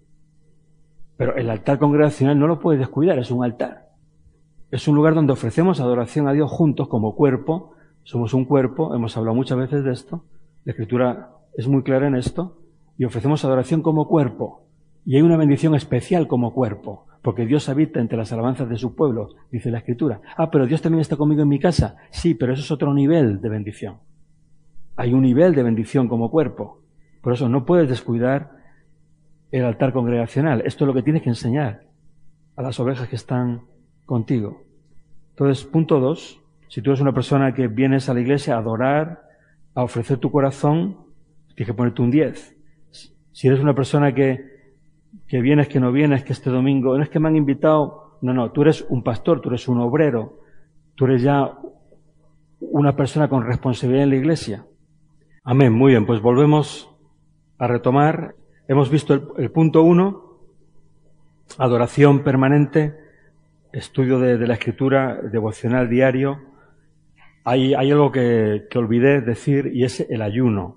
Pero el altar congregacional no lo puedes descuidar, es un altar. Es un lugar donde ofrecemos adoración a Dios juntos como cuerpo. Somos un cuerpo, hemos hablado muchas veces de esto. La Escritura es muy clara en esto. Y ofrecemos adoración como cuerpo. Y hay una bendición especial como cuerpo. Porque Dios habita entre las alabanzas de su pueblo, dice la Escritura. Ah, pero Dios también está conmigo en mi casa. Sí, pero eso es otro nivel de bendición. Hay un nivel de bendición como cuerpo. Por eso no puedes descuidar el altar congregacional. Esto es lo que tienes que enseñar a las ovejas que están contigo. Entonces, punto 2. Si tú eres una persona que vienes a la iglesia a adorar, a ofrecer tu corazón, tienes que ponerte un 10. Si eres una persona que vienes, que no vienes, que este domingo, no es que me han invitado, no, tú eres un pastor, tú eres un obrero, tú eres ya una persona con responsabilidad en la iglesia. Amén, muy bien, pues volvemos a retomar. Hemos visto el punto 1, adoración permanente, estudio de la Escritura, devocional diario. Hay algo que olvidé decir y es el ayuno.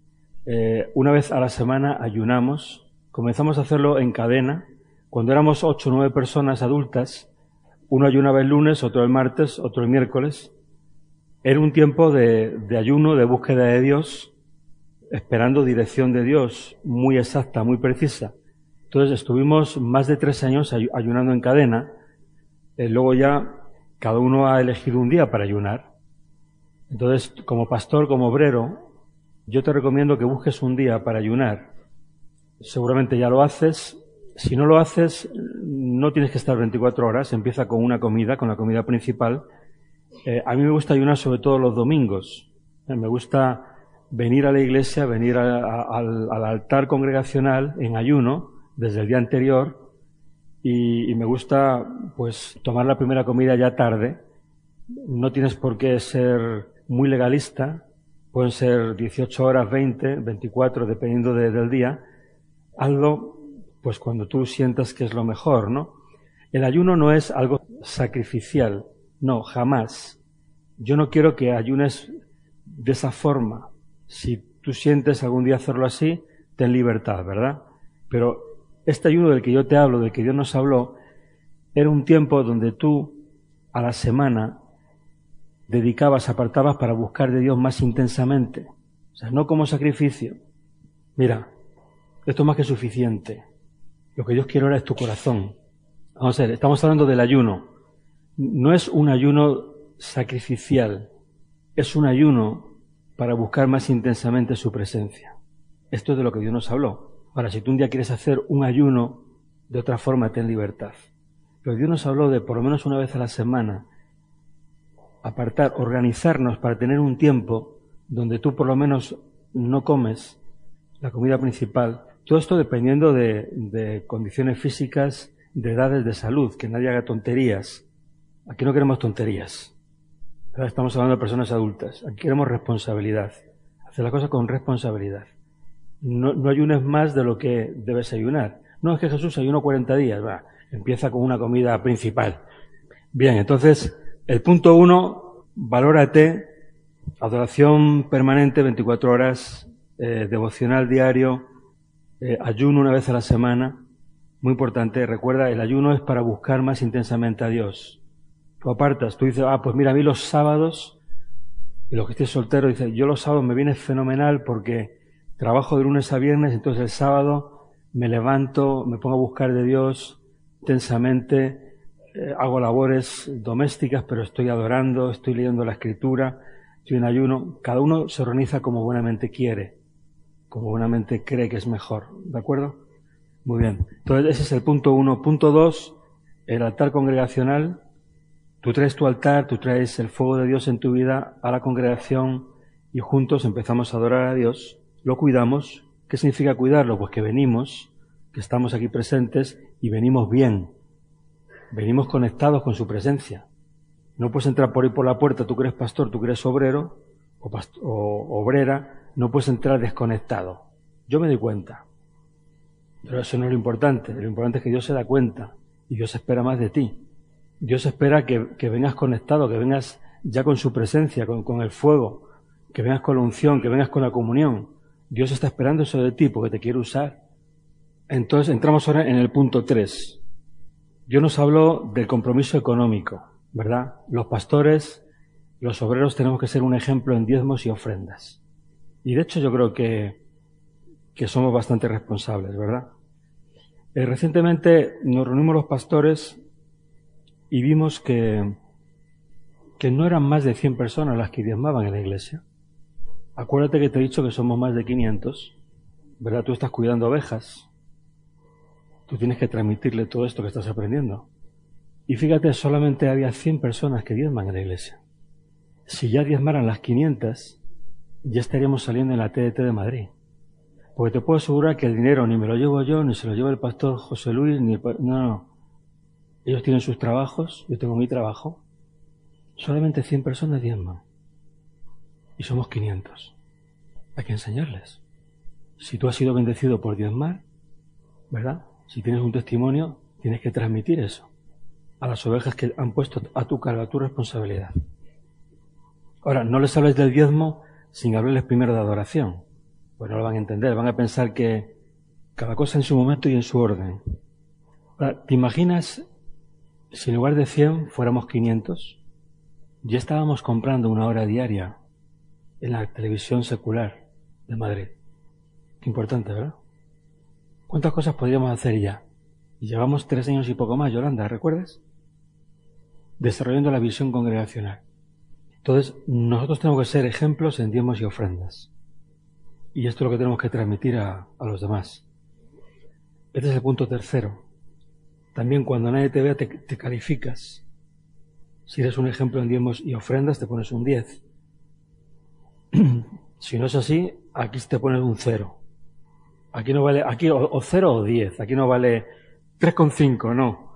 Una vez a la semana ayunamos. Comenzamos a hacerlo en cadena. Cuando éramos 8 o 9 personas adultas, uno ayunaba el lunes, otro el martes, otro el miércoles. Era un tiempo de ayuno, de búsqueda de Dios, esperando dirección de Dios muy exacta, muy precisa. Entonces estuvimos más de 3 años ayunando en cadena. Luego ya cada uno ha elegido un día para ayunar. Entonces, como pastor, como obrero, yo te recomiendo que busques un día para ayunar. Seguramente ya lo haces. Si no lo haces, no tienes que estar 24 horas. Empieza con una comida, con la comida principal. A mí me gusta ayunar sobre todo los domingos. Me gusta venir a la iglesia, venir al altar congregacional en ayuno desde el día anterior y me gusta pues tomar la primera comida ya tarde. No tienes por qué ser muy legalista. Pueden ser 18 horas, 20, 24, dependiendo del día. Hazlo, pues cuando tú sientas que es lo mejor, ¿no? El ayuno no es algo sacrificial. No, jamás. Yo no quiero que ayunes de esa forma. Si tú sientes algún día hacerlo así, ten libertad, ¿verdad? Pero este ayuno del que yo te hablo, del que Dios nos habló, era un tiempo donde tú, a la semana, dedicabas, apartabas para buscar de Dios más intensamente. O sea, no como sacrificio. Mira, esto es más que suficiente. Lo que Dios quiere ahora es tu corazón. Vamos a ver, estamos hablando del ayuno. No es un ayuno sacrificial, es un ayuno para buscar más intensamente su presencia. Esto es de lo que Dios nos habló. Ahora, si tú un día quieres hacer un ayuno, de otra forma ten libertad. Pero Dios nos habló de por lo menos una vez a la semana apartar, organizarnos para tener un tiempo donde tú por lo menos no comes la comida principal. Todo esto dependiendo de condiciones físicas, de edades de salud, que nadie haga tonterías. Aquí no queremos tonterías. Ahora estamos hablando de personas adultas. Aquí queremos responsabilidad. Hacer las cosas con responsabilidad. No ayunes más de lo que debes ayunar. No, es que Jesús ayunó 40 días. Va, empieza con una comida principal. Bien, entonces, el punto 1, valórate, adoración permanente, 24 horas, devocional diario, ayuno una vez a la semana. Muy importante, recuerda, el ayuno es para buscar más intensamente a Dios. Tú apartas, tú dices, pues mira, a mí los sábados, y los que estés solteros dicen, yo los sábados me viene fenomenal porque trabajo de lunes a viernes, entonces el sábado me levanto, me pongo a buscar de Dios intensamente, hago labores domésticas, pero estoy adorando, estoy leyendo la Escritura, estoy en ayuno. Cada uno se organiza como buenamente quiere, como buenamente cree que es mejor, ¿de acuerdo? Muy bien. Entonces ese es el punto 1. Punto 2, el altar congregacional. Tú traes tu altar, tú traes el fuego de Dios en tu vida a la congregación y juntos empezamos a adorar a Dios, lo cuidamos. ¿Qué significa cuidarlo? Pues que venimos, que estamos aquí presentes y venimos bien, venimos conectados con su presencia. No puedes entrar por ahí por la puerta, tú que eres pastor, tú que eres obrero o obrera, no puedes entrar desconectado. Yo me doy cuenta, pero eso no es lo importante es que Dios se da cuenta y Dios espera más de ti. Dios espera que vengas conectado, que vengas ya con su presencia, con el fuego, que vengas con la unción, que vengas con la comunión. Dios está esperando eso de ti porque te quiere usar. Entonces entramos ahora en el punto 3. Dios nos habló del compromiso económico, ¿verdad? Los pastores, los obreros tenemos que ser un ejemplo en diezmos y ofrendas. Y de hecho yo creo que somos bastante responsables, ¿verdad? Recientemente nos reunimos los pastores y vimos que no eran más de 100 personas las que diezmaban en la iglesia. Acuérdate que te he dicho que somos más de 500, ¿verdad? Tú estás cuidando ovejas. Tú tienes que transmitirle todo esto que estás aprendiendo. Y fíjate, solamente había 100 personas que diezman en la iglesia. Si ya diezmaran las 500, ya estaríamos saliendo en la TDT de Madrid. Porque te puedo asegurar que el dinero ni me lo llevo yo, ni se lo lleva el pastor José Luis, no. Ellos tienen sus trabajos, yo tengo mi trabajo. Solamente 100 personas diezman. Y somos 500. Hay que enseñarles. Si tú has sido bendecido por diezmar, ¿verdad? Si tienes un testimonio, tienes que transmitir eso a las ovejas que han puesto a tu cargo, a tu responsabilidad. Ahora, no les hables del diezmo sin hablarles primero de adoración. Pues no lo van a entender, van a pensar que cada cosa en su momento y en su orden. Ahora, ¿te imaginas si en lugar de 100 fuéramos 500? Ya estábamos comprando una hora diaria en la televisión secular de Madrid. Qué importante, ¿verdad? ¿Cuántas cosas podríamos hacer ya? Y llevamos 3 años y poco más, Yolanda, ¿recuerdas? Desarrollando la visión congregacional. Entonces, nosotros tenemos que ser ejemplos en diezmos y ofrendas. Y esto es lo que tenemos que transmitir a los demás. Este es el punto 3. También cuando nadie te vea, te calificas. Si eres un ejemplo en diezmos y ofrendas, te pones un 10. Si no es así, aquí te pones un 0. Aquí no vale, aquí o 0 o 10. Aquí no vale 3,5, no.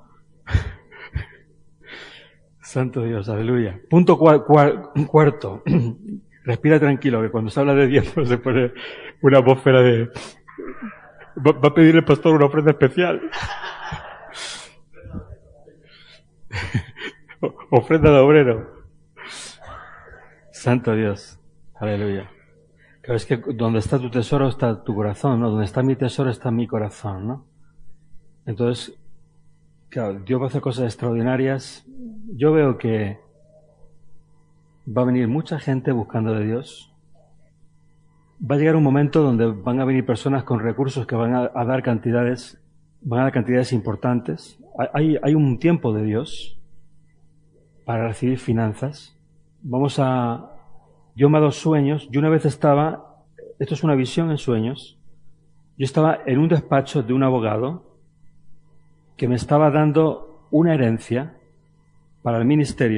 Santo Dios, aleluya. Punto 4. Respira tranquilo, que cuando se habla de diezmos se pone una atmósfera de... Va a pedir el pastor una ofrenda especial. Ofrenda de obrero. Santo Dios, aleluya. Claro, es que donde está tu tesoro está tu corazón, ¿no? Donde está mi tesoro está mi corazón, ¿no? Entonces, claro, Dios va a hacer cosas extraordinarias. Yo veo que va a venir mucha gente buscando de Dios. Va a llegar un momento donde van a venir personas con recursos que van a dar cantidades importantes. Hay un tiempo de Dios para recibir finanzas. Yo me he dado sueños. Yo una vez estaba, esto es una visión en sueños, yo estaba en un despacho de un abogado que me estaba dando una herencia para el ministerio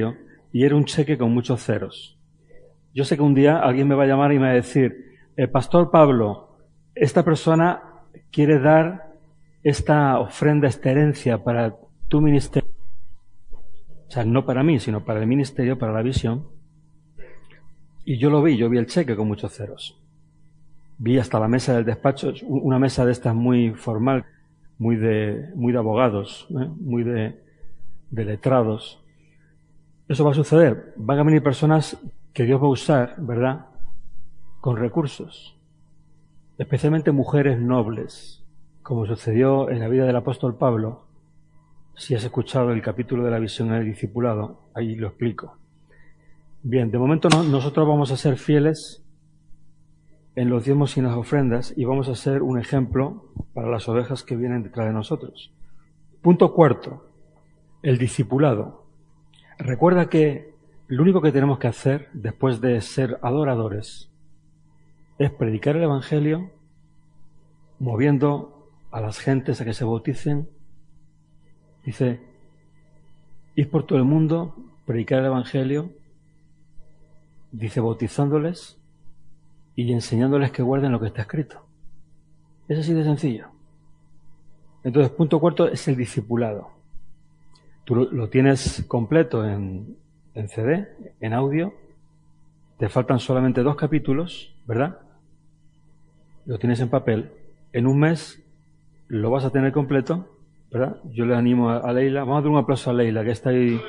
y era un cheque con muchos ceros. Yo sé que un día alguien me va a llamar y me va a decir, Pastor Pablo, esta persona quiere dar esta ofrenda, esta herencia para tu ministerio. O sea, no para mí, sino para el ministerio, para la visión. Y yo vi el cheque con muchos ceros. Vi hasta la mesa del despacho, una mesa de estas muy formal, muy de abogados, muy de letrados. Eso va a suceder. Van a venir personas que Dios va a usar, ¿verdad?, con recursos. Especialmente mujeres nobles, como sucedió en la vida del apóstol Pablo. Si has escuchado el capítulo de la visión en el discipulado, ahí lo explico. Bien, de momento nosotros vamos a ser fieles en los diezmos y en las ofrendas y vamos a ser un ejemplo para las ovejas que vienen detrás de nosotros. Punto cuarto, el discipulado. Recuerda que lo único que tenemos que hacer después de ser adoradores es predicar el Evangelio, moviendo a las gentes a que se bauticen. Dice, id por todo el mundo, predicar el Evangelio, dice, bautizándoles y enseñándoles que guarden lo que está escrito. Es así de sencillo. Entonces, punto cuarto es el discipulado. Tú lo tienes completo en CD, en audio. Te faltan solamente 2 capítulos, ¿verdad? Lo tienes en papel. En un mes lo vas a tener completo, ¿verdad? Yo le animo a Leila. Vamos a dar un aplauso a Leila, que está ahí.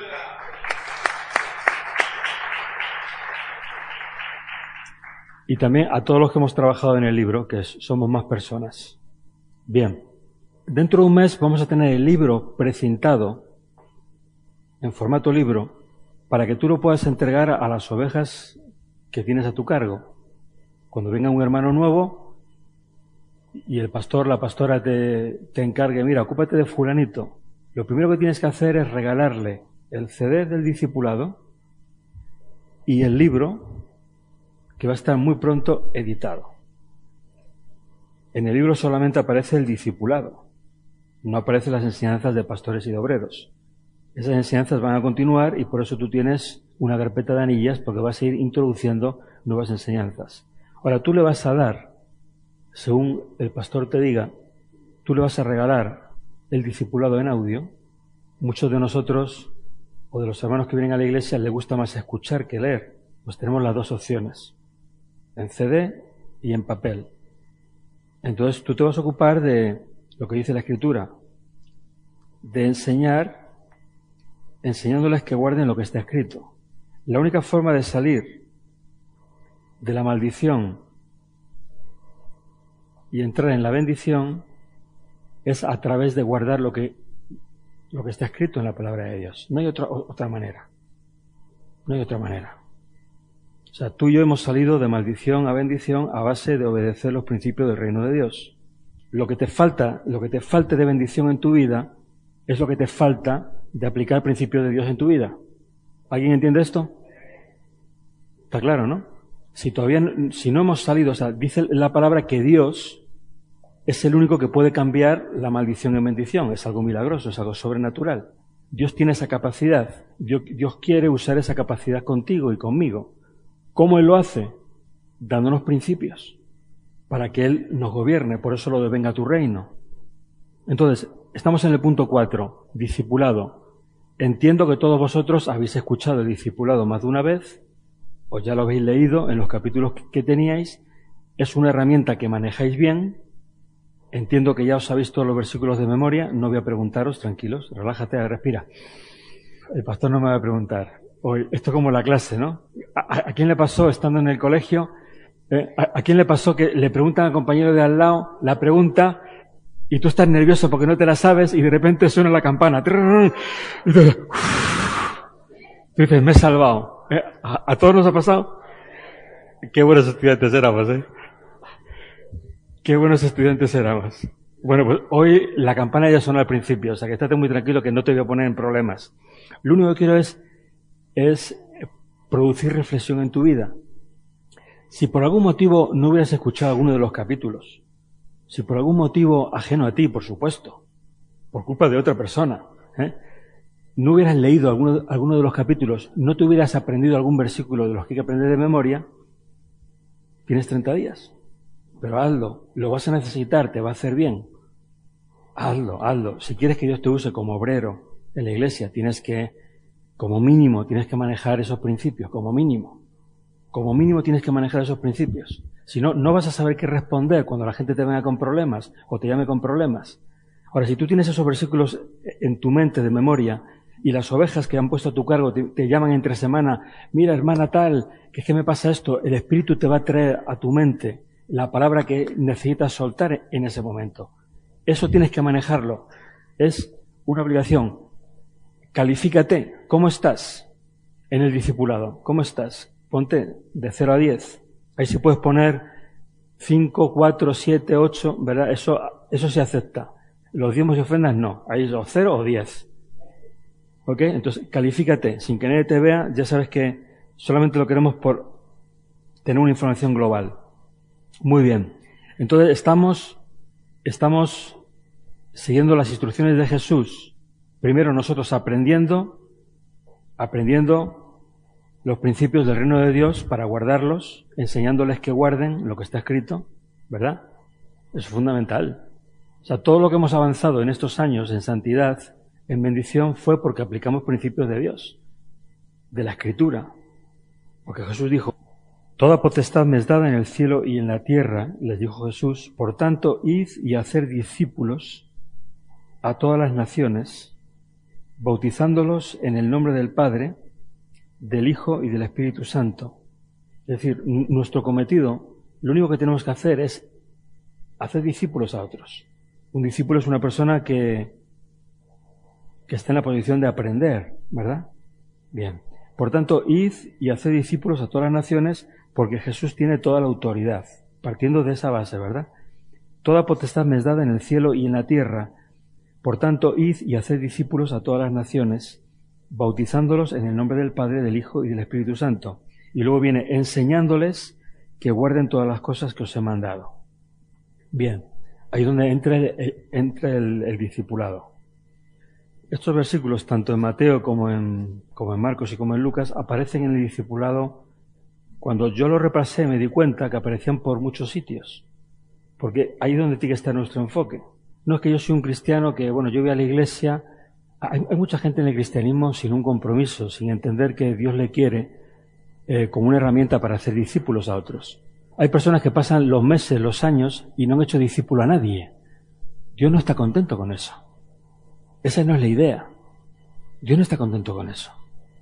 Y también a todos los que hemos trabajado en el libro, que somos más personas. Bien. Dentro de un mes vamos a tener el libro precintado, en formato libro, para que tú lo puedas entregar a las ovejas que tienes a tu cargo. Cuando venga un hermano nuevo y el pastor, la pastora te encargue, mira, ocúpate de fulanito, lo primero que tienes que hacer es regalarle el CD del discipulado y el libro, que va a estar muy pronto editado. En el libro solamente aparece el discipulado, no aparecen las enseñanzas de pastores y de obreros. Esas enseñanzas van a continuar y por eso tú tienes una carpeta de anillas, porque vas a ir introduciendo nuevas enseñanzas. Ahora, tú le vas a dar, según el pastor te diga, tú le vas a regalar el discipulado en audio. Muchos de nosotros, o de los hermanos que vienen a la iglesia, les gusta más escuchar que leer. Pues tenemos las 2 opciones, en CD y en papel. Entonces tú te vas a ocupar de lo que dice la Escritura, de enseñándoles que guarden lo que está escrito. La única forma de salir de la maldición y entrar en la bendición es a través de guardar lo que está escrito en la palabra de Dios. No hay otra manera. No hay otra manera. O sea, tú y yo hemos salido de maldición a bendición a base de obedecer los principios del reino de Dios. Lo que te falte de bendición en tu vida es lo que te falta de aplicar el principio de Dios en tu vida. ¿Alguien entiende esto? Está claro, ¿no? Si no hemos salido, o sea, dice la palabra que Dios es el único que puede cambiar la maldición en bendición. Es algo milagroso, es algo sobrenatural. Dios tiene esa capacidad. Dios quiere usar esa capacidad contigo y conmigo. ¿Cómo Él lo hace? Dándonos principios para que Él nos gobierne. Por eso lo de venga tu reino. Entonces, estamos en el punto 4, discipulado. Entiendo que todos vosotros habéis escuchado el discipulado más de una vez, o ya lo habéis leído en los capítulos que teníais. Es una herramienta que manejáis bien. Entiendo que ya os sabéis todos los versículos de memoria. No voy a preguntaros, tranquilos, relájate, respira. El pastor no me va a preguntar. Hoy, esto es como la clase, ¿no? ¿A quién le pasó estando en el colegio? ¿A quién le pasó que le preguntan al compañero de al lado la pregunta y tú estás nervioso porque no te la sabes y de repente suena la campana? Y tú dices, me he salvado. ¿A todos nos ha pasado? Qué buenos estudiantes éramos, ¿eh? Qué buenos estudiantes éramos. Bueno, pues hoy la campana ya suena al principio, o sea que estate muy tranquilo que no te voy a poner en problemas. Lo único que quiero es producir reflexión en tu vida. Si por algún motivo no hubieras escuchado alguno de los capítulos, si por algún motivo ajeno a ti, por supuesto, por culpa de otra persona, no hubieras leído alguno de los capítulos, no te hubieras aprendido algún versículo de los que hay que aprender de memoria, tienes 30 días. Pero hazlo, lo vas a necesitar, te va a hacer bien. Hazlo. Si quieres que Dios te use como obrero en la iglesia, como mínimo, tienes que manejar esos principios, como mínimo. Como mínimo tienes que manejar esos principios. Si no, no vas a saber qué responder cuando la gente te venga con problemas o te llame con problemas. Ahora, si tú tienes esos versículos en tu mente de memoria y las ovejas que han puesto a tu cargo te llaman entre semana, mira hermana tal, que es que me pasa esto, el Espíritu te va a traer a tu mente la palabra que necesitas soltar en ese momento. Eso tienes que manejarlo. Es una obligación. Califícate. ¿Cómo estás en el discipulado? ¿Cómo estás? Ponte de 0 a 10. Ahí sí puedes poner 5, 4, 7, 8, ¿verdad? Eso se acepta. Los diezmos y ofrendas no. Ahí es o 0 o 10. ¿Ok? Entonces, califícate. Sin que nadie te vea, ya sabes que solamente lo queremos por tener una información global. Muy bien. Entonces, estamos siguiendo las instrucciones de Jesús. Primero nosotros aprendiendo los principios del reino de Dios para guardarlos, enseñándoles que guarden lo que está escrito, ¿verdad? Eso es fundamental. O sea, todo lo que hemos avanzado en estos años en santidad, en bendición, fue porque aplicamos principios de Dios, de la Escritura. Porque Jesús dijo, toda potestad me es dada en el cielo y en la tierra, les dijo Jesús, por tanto, id y hacer discípulos a todas las naciones, bautizándolos en el nombre del Padre, del Hijo y del Espíritu Santo. Es decir, nuestro cometido, lo único que tenemos que hacer es hacer discípulos a otros. Un discípulo es una persona que está en la posición de aprender, ¿verdad? Bien. Por tanto, id y haced discípulos a todas las naciones, porque Jesús tiene toda la autoridad, partiendo de esa base, ¿verdad? Toda potestad me es dada en el cielo y en la tierra. Por tanto, id y haced discípulos a todas las naciones, bautizándolos en el nombre del Padre, del Hijo y del Espíritu Santo. Y luego viene enseñándoles que guarden todas las cosas que os he mandado. Bien, ahí es donde entra el discipulado. Estos versículos, tanto en Mateo como en Marcos y como en Lucas, aparecen en el discipulado. Cuando yo lo repasé me di cuenta que aparecían por muchos sitios, porque ahí es donde tiene que estar nuestro enfoque. No es que yo soy un cristiano que, bueno, yo voy a la iglesia. Hay mucha gente en el cristianismo sin un compromiso, sin entender que Dios le quiere como una herramienta para hacer discípulos a otros. Hay personas que pasan los meses, los años y no han hecho discípulo a nadie. Dios no está contento con eso. Esa no es la idea. Dios no está contento con eso.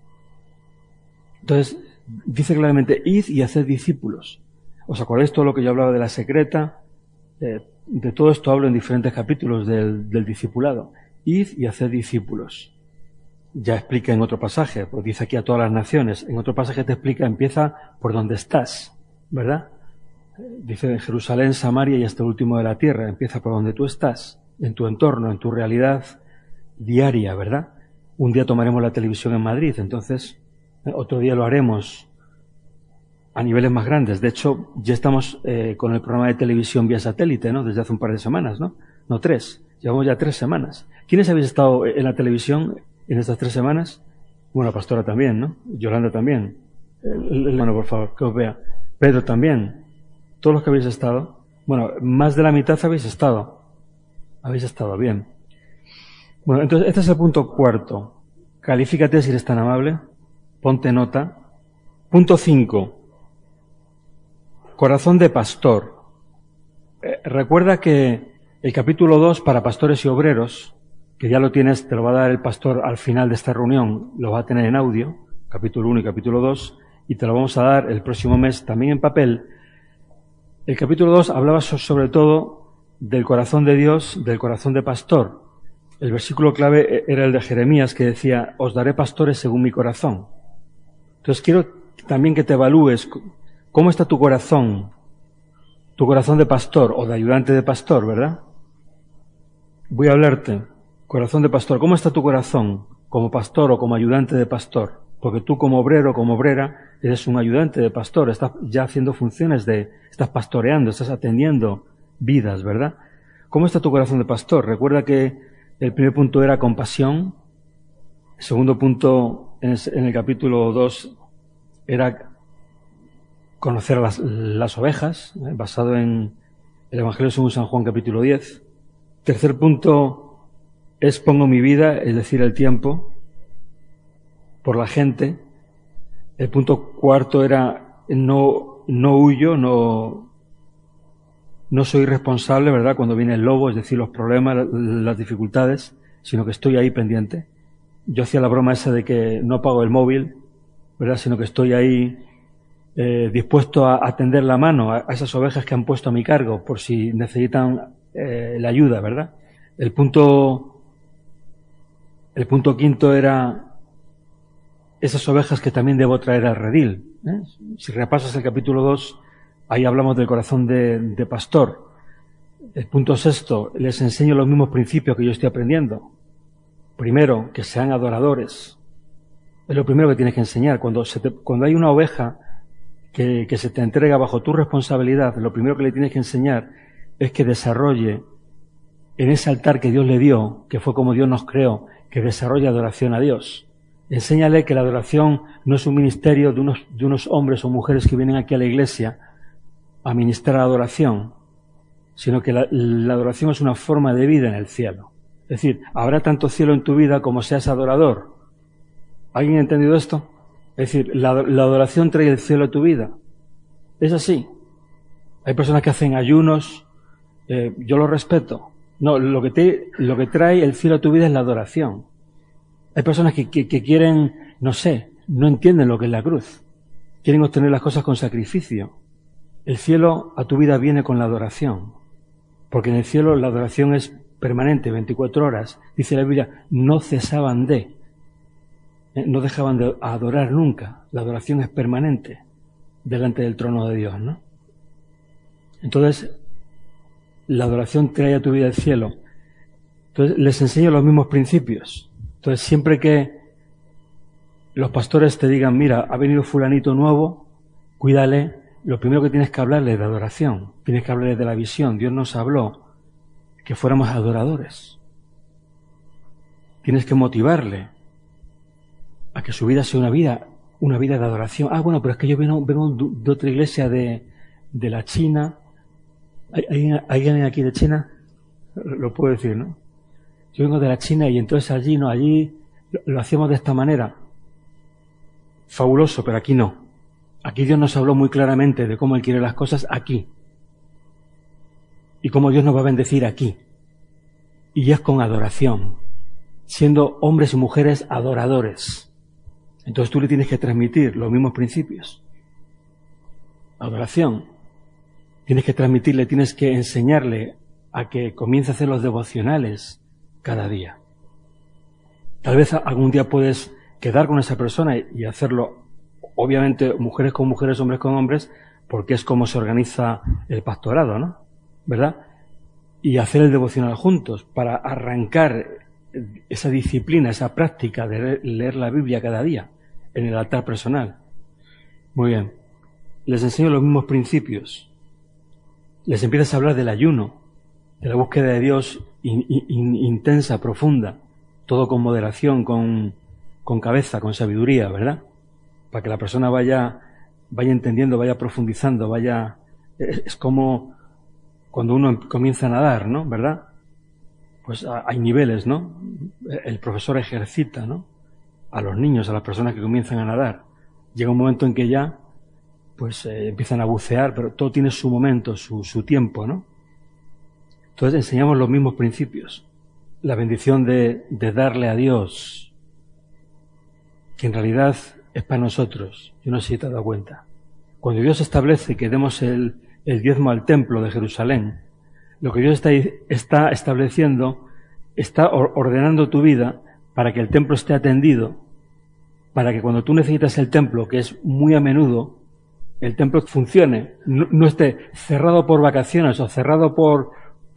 Entonces, dice claramente, id y haced discípulos. ¿Os acordáis todo lo que yo hablaba de la secreta? De todo esto hablo en diferentes capítulos del discipulado. Id y haced discípulos. Ya explica en otro pasaje, pues dice aquí a todas las naciones. En otro pasaje te explica, empieza por donde estás, ¿verdad? Dice en Jerusalén, Samaria y hasta el último de la tierra. Empieza por donde tú estás, en tu entorno, en tu realidad diaria, ¿verdad? Un día tomaremos la televisión en Madrid, entonces otro día lo haremos a niveles más grandes. De hecho, ya estamos con el programa de televisión vía satélite, ¿no? Desde hace un par de semanas, ¿no? No 3, llevamos ya 3 semanas. ¿Quiénes habéis estado en la televisión en estas 3 semanas? Bueno, la pastora también, ¿no? Yolanda también. Bueno, por favor, que os vea. Pedro también. Todos los que habéis estado. Bueno, más de la mitad habéis estado. Habéis estado, bien. Bueno, entonces este es el punto 4. Califícate si eres tan amable. Ponte nota. Punto 5. Corazón de pastor. Recuerda que el capítulo 2 para pastores y obreros, que ya lo tienes, te lo va a dar el pastor al final de esta reunión, lo va a tener en audio, capítulo 1 y capítulo 2, y te lo vamos a dar el próximo mes también en papel. El capítulo 2 hablaba sobre todo del corazón de Dios, del corazón de pastor. El versículo clave era el de Jeremías, que decía, os daré pastores según mi corazón. Entonces quiero también que te evalúes cómo está tu corazón de pastor o de ayudante de pastor, ¿verdad? Voy a hablarte, corazón de pastor, ¿cómo está tu corazón como pastor o como ayudante de pastor? Porque tú como obrero, como obrera, eres un ayudante de pastor, estás ya haciendo funciones estás pastoreando, estás atendiendo vidas, ¿verdad? ¿Cómo está tu corazón de pastor? Recuerda que el primer punto era compasión, El segundo punto en el capítulo 2 era conocer a las ovejas, basado en el Evangelio según San Juan capítulo 10. Tercer punto es pongo mi vida, es decir, el tiempo, por la gente. El punto cuarto era no huyo, no soy responsable, ¿verdad?, cuando viene el lobo, es decir, los problemas, las dificultades, sino que estoy ahí pendiente. Yo hacía la broma esa de que no apago el móvil, ¿verdad?, sino que estoy ahí dispuesto a tender la mano a esas ovejas que han puesto a mi cargo por si necesitan la ayuda, ¿verdad? El punto quinto era esas ovejas que también debo traer al redil. Si repasas el capítulo 2, ahí hablamos del corazón de pastor. El punto sexto, les enseño los mismos principios que yo estoy aprendiendo. Primero, que sean adoradores. Es lo primero que tienes que enseñar. Cuando hay una oveja que se te entrega bajo tu responsabilidad, lo primero que le tienes que enseñar es que desarrolle en ese altar que Dios le dio, que fue como Dios nos creó, que desarrolle adoración a Dios. Enséñale que la adoración no es un ministerio de unos hombres o mujeres que vienen aquí a la iglesia a ministrar adoración, sino que la adoración es una forma de vida en el cielo. Es decir, habrá tanto cielo en tu vida como seas adorador. ¿Alguien ha entendido esto? Es decir, la adoración trae el cielo a tu vida. Es así. Hay personas que hacen ayunos, yo lo respeto. No, lo que trae el cielo a tu vida es la adoración. Hay personas que quieren, no entienden lo que es la cruz. Quieren obtener las cosas con sacrificio. El cielo a tu vida viene con la adoración. Porque en el cielo la adoración es permanente, 24 horas. Dice la Biblia, no cesaban no dejaban de adorar nunca. La adoración es permanente delante del trono de Dios, ¿no? Entonces, la adoración trae a tu vida el cielo. Entonces, les enseño los mismos principios. Entonces, siempre que los pastores te digan, mira, ha venido fulanito nuevo, cuídale, lo primero que tienes que hablarle es de adoración. Tienes que hablarle de la visión. Dios nos habló que fuéramos adoradores. Tienes que motivarle a que su vida sea una vida de adoración. Ah, bueno, pero es que yo vengo de otra iglesia de la China. ¿Hay alguien aquí de China? Lo puedo decir, ¿no? Yo vengo de la China y entonces allí lo hacemos de esta manera. Fabuloso, pero aquí no. Aquí Dios nos habló muy claramente de cómo Él quiere las cosas aquí. Y cómo Dios nos va a bendecir aquí. Y es con adoración. Siendo hombres y mujeres adoradores. Entonces tú le tienes que transmitir los mismos principios. Adoración. Tienes que transmitirle, tienes que enseñarle a que comience a hacer los devocionales cada día. Tal vez algún día puedes quedar con esa persona y hacerlo, obviamente, mujeres con mujeres, hombres con hombres, porque es como se organiza el pastorado, ¿no? ¿Verdad? Y hacer el devocional juntos para arrancar esa disciplina, esa práctica de leer la Biblia cada día en el altar personal. Muy bien. Les enseño los mismos principios. Les empiezas a hablar del ayuno, de la búsqueda de Dios intensa, profunda, todo con moderación, con cabeza, con sabiduría, ¿verdad? Para que la persona vaya entendiendo, vaya profundizando, es como cuando uno comienza a nadar, ¿no? ¿Verdad? Pues hay niveles, ¿no? El profesor ejercita, ¿no? A los niños, a las personas que comienzan a nadar. Llega un momento en que ya, pues empiezan a bucear, pero todo tiene su momento, su tiempo, ¿no? Entonces enseñamos los mismos principios. La bendición de darle a Dios, que en realidad es para nosotros. Yo no sé si te has dado cuenta. Cuando Dios establece que demos el diezmo al templo de Jerusalén, lo que Dios está estableciendo, está ordenando tu vida para que el templo esté atendido, para que cuando tú necesitas el templo, que es muy a menudo, el templo funcione, no esté cerrado por vacaciones o cerrado por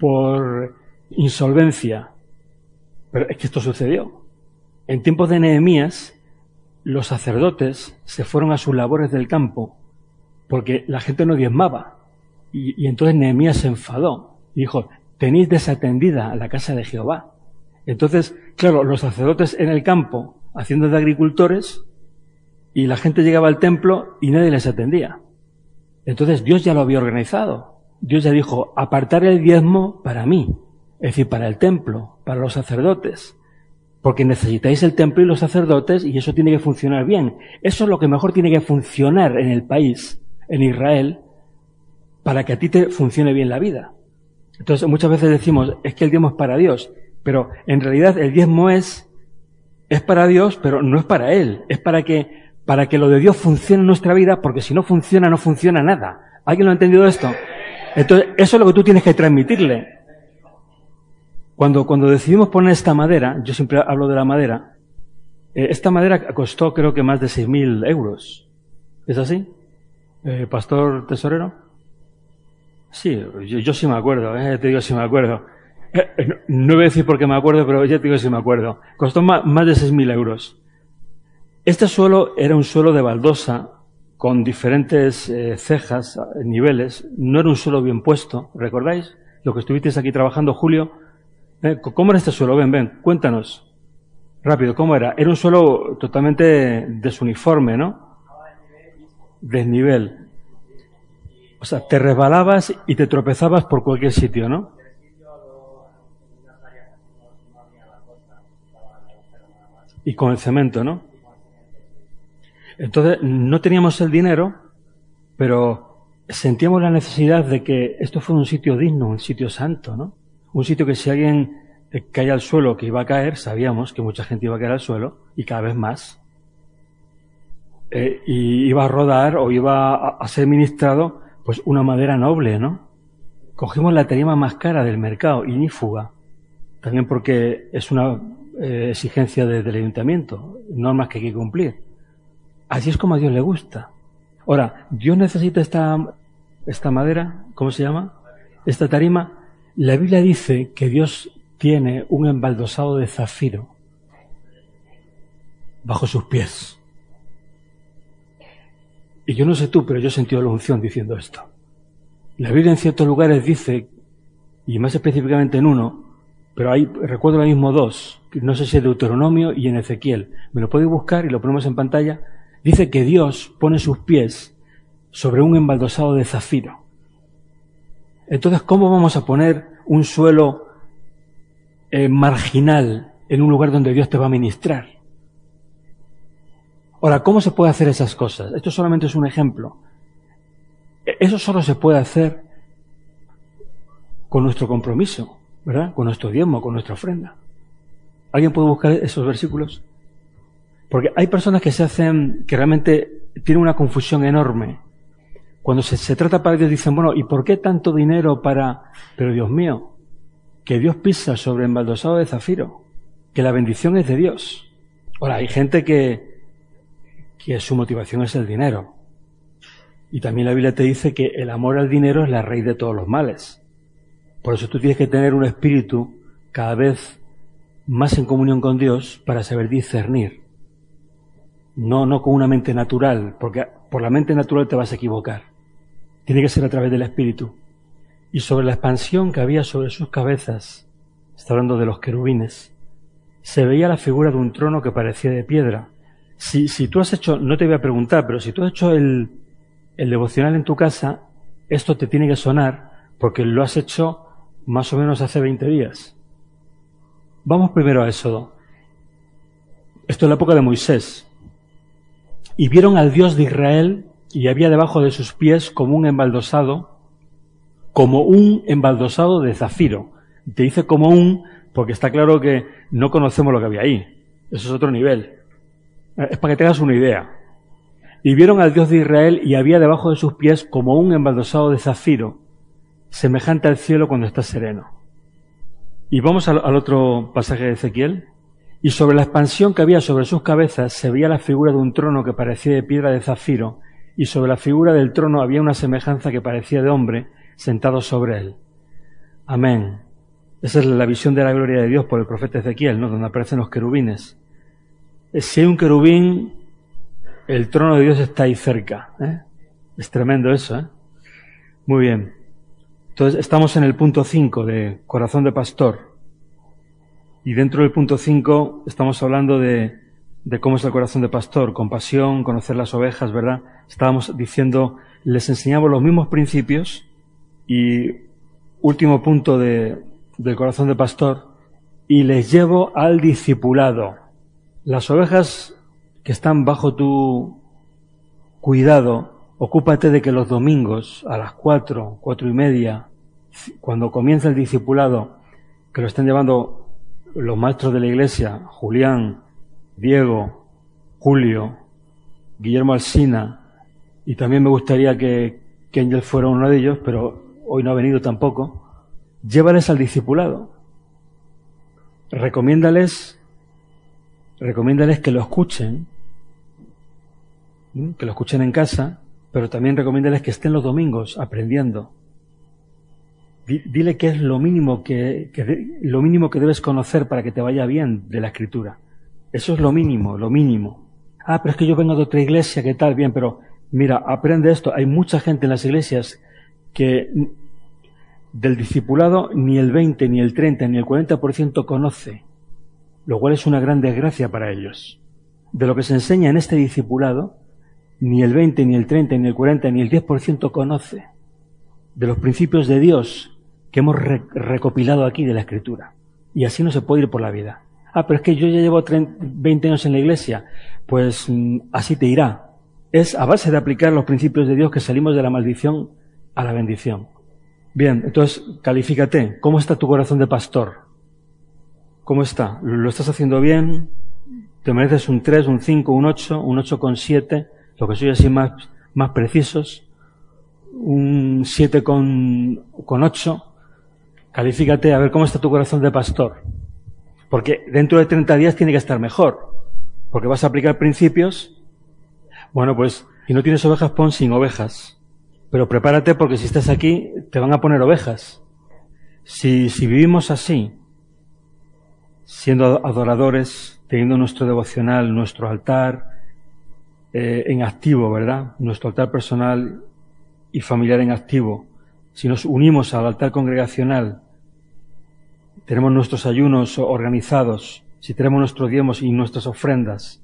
insolvencia. Pero es que esto sucedió. En tiempos de Nehemías, los sacerdotes se fueron a sus labores del campo porque la gente no diezmaba. Y entonces Nehemías se enfadó y dijo, tenéis desatendida a la casa de Jehová. Entonces, claro, los sacerdotes en el campo haciendo de agricultores, y la gente llegaba al templo y nadie les atendía. Entonces Dios ya lo había organizado. Dios ya dijo, apartar el diezmo para mí, es decir, para el templo, para los sacerdotes, porque necesitáis el templo y los sacerdotes y eso tiene que funcionar bien. Eso es lo que mejor tiene que funcionar en el país, en Israel, para que a ti te funcione bien la vida. Entonces muchas veces decimos, es que el diezmo es para Dios, pero en realidad el diezmo es para Dios, pero no es para Él, es para que lo de Dios funcione en nuestra vida, porque si no funciona, no funciona nada. ¿Alguien lo ha entendido esto? Entonces, eso es lo que tú tienes que transmitirle. Cuando decidimos poner esta madera, yo siempre hablo de la madera, esta madera costó creo que más de 6.000 euros. ¿Es así? ¿Pastor tesorero? Sí, yo sí me acuerdo, te digo sí me acuerdo. No voy a decir por qué me acuerdo, pero ya te digo sí me acuerdo. Costó más de 6.000 euros. Este suelo era un suelo de baldosa con diferentes cejas, niveles. No era un suelo bien puesto, ¿recordáis? Lo que estuvisteis aquí trabajando, Julio. ¿Cómo era este suelo? Ven, cuéntanos. Rápido, ¿cómo era? Era un suelo totalmente desuniforme, ¿no? Desnivel. O sea, te resbalabas y te tropezabas por cualquier sitio, ¿no? Y con el cemento, ¿no? Entonces, no teníamos el dinero, pero sentíamos la necesidad de que esto fuera un sitio digno, un sitio santo, ¿no? Un sitio que si alguien caía al suelo, que iba a caer, sabíamos que mucha gente iba a caer al suelo, y cada vez más. Y iba a rodar o iba a ser ministrado, pues una madera noble, ¿no? Cogimos la tarima más cara del mercado, ignífuga, también porque es una exigencia del ayuntamiento, normas que hay que cumplir. Así es como a Dios le gusta. Ahora, Dios necesita esta madera, ¿cómo se llama? Esta tarima. La Biblia dice que Dios tiene un embaldosado de zafiro bajo sus pies. Y yo no sé tú, pero yo he sentido la unción diciendo esto. La Biblia en ciertos lugares dice, y más específicamente en uno, pero recuerdo ahora mismo dos, no sé si es Deuteronomio y en Ezequiel. Me lo podéis buscar y lo ponemos en pantalla. Dice que Dios pone sus pies sobre un embaldosado de zafiro. Entonces, ¿cómo vamos a poner un suelo marginal en un lugar donde Dios te va a ministrar? Ahora, ¿cómo se puede hacer esas cosas? Esto solamente es un ejemplo. Eso solo se puede hacer con nuestro compromiso, ¿verdad? Con nuestro diezmo, con nuestra ofrenda. ¿Alguien puede buscar esos versículos? Porque hay personas que realmente tienen una confusión enorme. Cuando se trata para Dios dicen, bueno, ¿y por qué tanto dinero para...? Pero Dios mío, que Dios pisa sobre embaldosado de zafiro, que la bendición es de Dios. Ahora, hay gente que su motivación es el dinero. Y también la Biblia te dice que el amor al dinero es la raíz de todos los males. Por eso tú tienes que tener un espíritu cada vez más en comunión con Dios para saber discernir. No con una mente natural, porque por la mente natural te vas a equivocar. Tiene que ser a través del espíritu. Y sobre la expansión que había sobre sus cabezas, está hablando de los querubines, se veía la figura de un trono que parecía de piedra. Si tú has hecho, no te voy a preguntar, pero si tú has hecho el devocional en tu casa, esto te tiene que sonar, porque lo has hecho más o menos hace 20 días. Vamos primero a Éxodo. Esto es la época de Moisés. Y vieron al Dios de Israel, y había debajo de sus pies como un embaldosado de zafiro. Te dice porque está claro que no conocemos lo que había ahí. Eso es otro nivel. Es para que tengas una idea. Y vieron al Dios de Israel, y había debajo de sus pies como un embaldosado de zafiro, semejante al cielo cuando está sereno. Y vamos al otro pasaje de Ezequiel. Y sobre la expansión que había sobre sus cabezas se veía la figura de un trono que parecía de piedra de zafiro, y sobre la figura del trono había una semejanza que parecía de hombre sentado sobre él. Amén. Esa es la visión de la gloria de Dios por el profeta Ezequiel, ¿no? Donde aparecen los querubines. Si hay un querubín, el trono de Dios está ahí cerca, ¿eh? Es tremendo eso, ¿eh? Muy bien. Entonces estamos en el punto 5 de corazón de pastor. Y dentro del punto 5 estamos hablando de de cómo es el corazón de pastor, compasión, conocer las ovejas, ¿verdad? Estábamos diciendo, les enseñamos los mismos principios y último punto del corazón de pastor, y les llevo al discipulado. Las ovejas que están bajo tu cuidado, ocúpate de que los domingos a las 4, 4:30, cuando comienza el discipulado, que lo estén llevando los maestros de la iglesia, Julián, Diego, Julio, Guillermo Alsina, y también me gustaría que Ángel fuera uno de ellos, pero hoy no ha venido tampoco. Llévales al discipulado. Recomiéndales que lo escuchen en casa, pero también recomiéndales que estén los domingos aprendiendo. Dile que es lo mínimo que debes conocer para que te vaya bien de la Escritura. Eso es lo mínimo, lo mínimo. Ah, pero es que yo vengo de otra iglesia, ¿qué tal? Bien, pero mira, aprende esto. Hay mucha gente en las iglesias que del discipulado ni el 20, ni el 30, ni el 40% conoce, lo cual es una gran desgracia para ellos. De lo que se enseña en este discipulado, ni el 20, ni el 30, ni el 40, ni el 10% conoce de los principios de Dios que hemos recopilado aquí de la Escritura. Y así no se puede ir por la vida. Ah, pero es que yo ya llevo 20 años en la iglesia. Pues así te irá. Es a base de aplicar los principios de Dios que salimos de la maldición a la bendición. Bien, entonces califícate. ¿Cómo está tu corazón de pastor? ¿Cómo está? ¿Lo estás haciendo bien? ¿Te mereces un 3, un 5, un 8, un 8,7? Lo que soy así más precisos. Un 7,8. Califícate a ver cómo está tu corazón de pastor. Porque dentro de 30 días tiene que estar mejor. Porque vas a aplicar principios. Bueno, pues, si no tienes ovejas, pon sin ovejas. Pero prepárate porque si estás aquí, te van a poner ovejas. Si vivimos así, siendo adoradores, teniendo nuestro devocional, nuestro altar en activo, ¿verdad? Nuestro altar personal y familiar en activo. Si nos unimos al altar congregacional, tenemos nuestros ayunos organizados, si tenemos nuestros diezmos y nuestras ofrendas,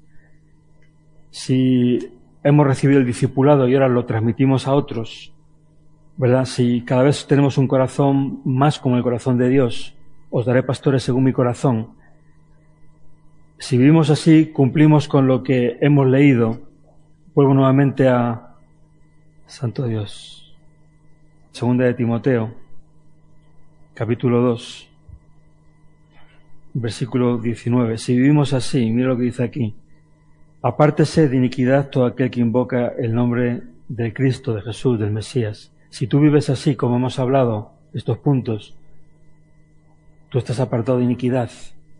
si hemos recibido el discipulado y ahora lo transmitimos a otros, ¿verdad? Si cada vez tenemos un corazón más como el corazón de Dios, os daré pastores según mi corazón. Si vivimos así, cumplimos con lo que hemos leído. Vuelvo nuevamente a Santo Dios. Segunda de Timoteo, capítulo 2, versículo 19. Si vivimos así, mira lo que dice aquí. Apártese de iniquidad todo aquel que invoca el nombre del Cristo, de Jesús, del Mesías. Si tú vives así, como hemos hablado, estos puntos, tú estás apartado de iniquidad.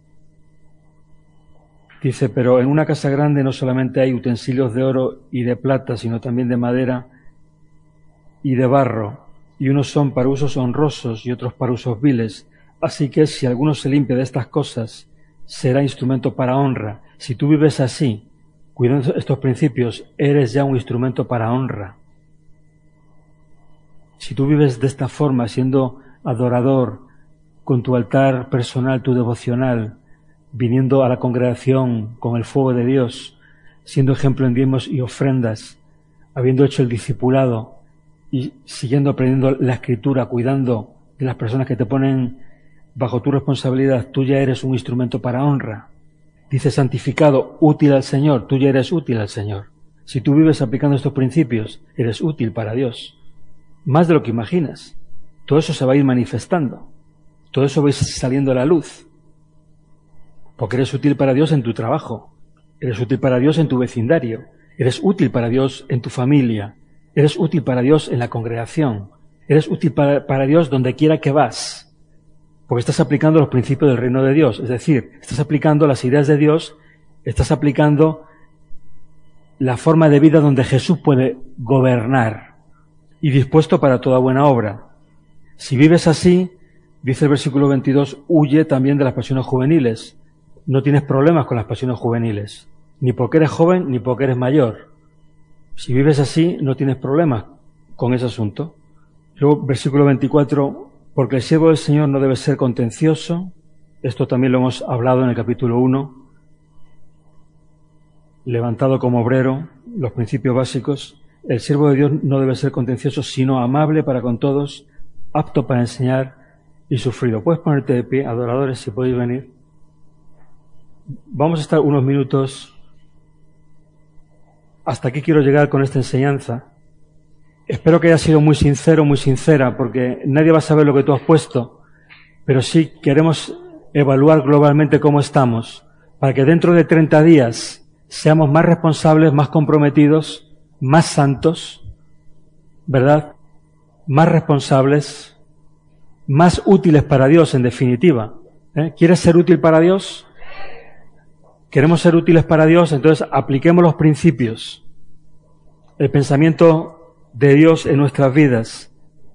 Dice, pero en una casa grande no solamente hay utensilios de oro y de plata, sino también de madera y de barro, y unos son para usos honrosos y otros para usos viles. Así que si alguno se limpia de estas cosas, será instrumento para honra. Si tú vives así, cuidando estos principios, eres ya un instrumento para honra. Si tú vives de esta forma, siendo adorador, con tu altar personal, tu devocional, viniendo a la congregación con el fuego de Dios, siendo ejemplo en diezmos y ofrendas, habiendo hecho el discipulado y siguiendo aprendiendo la Escritura, cuidando de las personas que te ponen bajo tu responsabilidad, tú ya eres un instrumento para honra. Dice santificado, útil al Señor, tú ya eres útil al Señor. Si tú vives aplicando estos principios, eres útil para Dios. Más de lo que imaginas. Todo eso se va a ir manifestando. Todo eso va a ir saliendo a la luz. Porque eres útil para Dios en tu trabajo. Eres útil para Dios en tu vecindario. Eres útil para Dios en tu familia. Eres útil para Dios en la congregación. Eres útil para Dios donde quiera que vas. Porque estás aplicando los principios del reino de Dios. Es decir, estás aplicando las ideas de Dios, estás aplicando la forma de vida donde Jesús puede gobernar y dispuesto para toda buena obra. Si vives así, dice el versículo 22, huye también de las pasiones juveniles. No tienes problemas con las pasiones juveniles, ni porque eres joven ni porque eres mayor. Si vives así, no tienes problemas con ese asunto. Luego, versículo 24, porque el siervo del Señor no debe ser contencioso. Esto también lo hemos hablado en el capítulo 1. levantado como obrero, los principios básicos. El siervo de Dios no debe ser contencioso, sino amable para con todos, apto para enseñar y sufrido. Puedes ponerte de pie, adoradores, si podéis venir. Vamos a estar unos minutos. Hasta aquí quiero llegar con esta enseñanza. Espero que haya sido muy sincero, muy sincera, porque nadie va a saber lo que tú has puesto, pero sí queremos evaluar globalmente cómo estamos, para que dentro de 30 días seamos más responsables, más comprometidos, más santos, ¿verdad? Más responsables, más útiles para Dios, en definitiva. ¿Quieres ser útil para Dios? Queremos ser útiles para Dios, entonces apliquemos los principios, el pensamiento de Dios en nuestras vidas.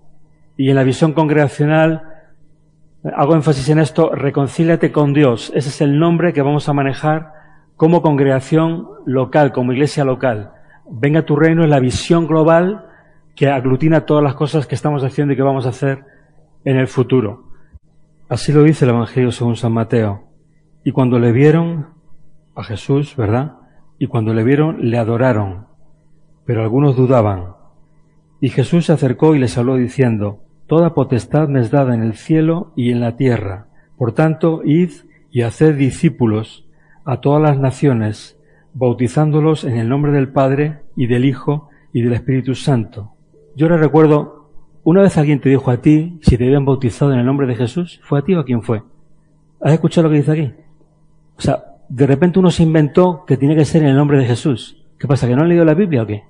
Y en la visión congregacional, hago énfasis en esto, reconcíliate con Dios. Ese es el nombre que vamos a manejar como congregación local, como iglesia local. Venga tu reino es la visión global que aglutina todas las cosas que estamos haciendo y que vamos a hacer en el futuro. Así lo dice el Evangelio según San Mateo. Y cuando le vieron a Jesús, ¿verdad? Y cuando le vieron, le adoraron, pero algunos dudaban. Y Jesús se acercó y les habló diciendo: Toda potestad me es dada en el cielo y en la tierra. Por tanto, id y haced discípulos a todas las naciones, bautizándolos en el nombre del Padre y del Hijo y del Espíritu Santo. Yo ahora recuerdo, una vez alguien te dijo a ti si te habían bautizado en el nombre de Jesús. ¿Fue a ti o a quién fue? ¿Has escuchado lo que dice aquí? O sea, de repente uno se inventó que tiene que ser en el nombre de Jesús. ¿Qué pasa, que no han leído la Biblia o qué?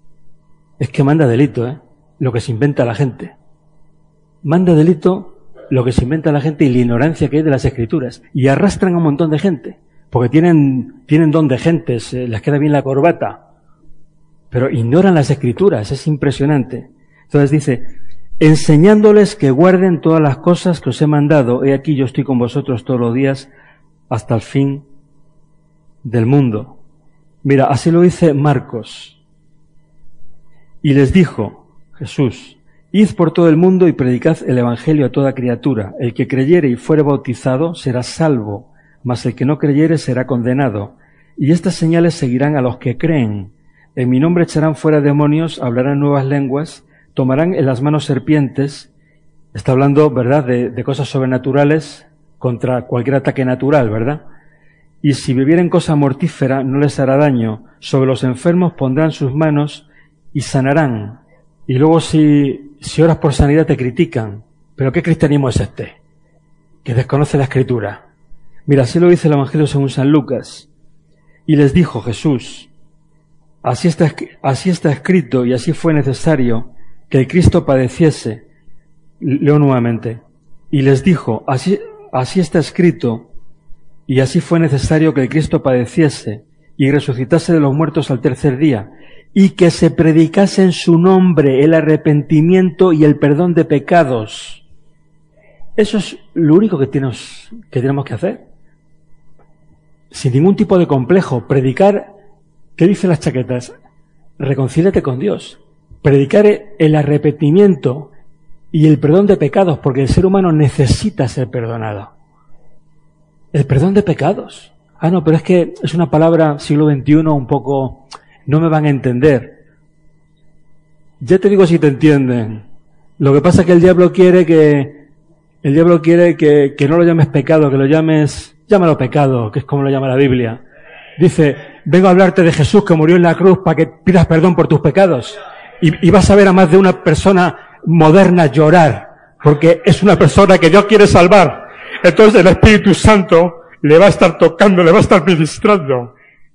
Es que manda delito, lo que se inventa la gente. Manda delito lo que se inventa la gente y la ignorancia que hay de las Escrituras. Y arrastran a un montón de gente, porque tienen don de gentes, les queda bien la corbata, pero ignoran las Escrituras, es impresionante. Entonces dice: enseñándoles que guarden todas las cosas que os he mandado, he aquí yo estoy con vosotros todos los días hasta el fin del mundo. Mira, así lo dice Marcos. Y les dijo Jesús: id por todo el mundo y predicad el Evangelio a toda criatura. El que creyere y fuere bautizado será salvo, mas el que no creyere será condenado. Y estas señales seguirán a los que creen. En mi nombre echarán fuera demonios, hablarán nuevas lenguas, tomarán en las manos serpientes. Está hablando, ¿verdad?, de cosas sobrenaturales contra cualquier ataque natural, ¿verdad? Y si bebieren cosa mortífera no les hará daño. Sobre los enfermos pondrán sus manos y sanarán. Y luego si oras por sanidad te critican. ¿Pero qué cristianismo es este? Que desconoce la Escritura. Mira, así lo dice el Evangelio según San Lucas. Y les dijo Jesús: así está escrito y así fue necesario que el Cristo padeciese. Leo nuevamente. Y les dijo: así está escrito y así fue necesario que el Cristo padeciese y resucitase de los muertos al tercer día, y que se predicase en su nombre el arrepentimiento y el perdón de pecados. Eso es lo único que tenemos que hacer. Sin ningún tipo de complejo. Predicar, ¿qué dicen las chaquetas? Reconcíliate con Dios. Predicar el arrepentimiento y el perdón de pecados, porque el ser humano necesita ser perdonado. El perdón de pecados. No, pero es que es una palabra siglo XXI un poco... No me van a entender. Ya te digo si te entienden. Lo que pasa es que el diablo quiere que no lo llames pecado, que lo llámalo pecado, que es como lo llama la Biblia. Dice: vengo a hablarte de Jesús que murió en la cruz para que pidas perdón por tus pecados. Y vas a ver a más de una persona moderna llorar, porque es una persona que Dios quiere salvar. Entonces el Espíritu Santo le va a estar tocando, le va a estar ministrando.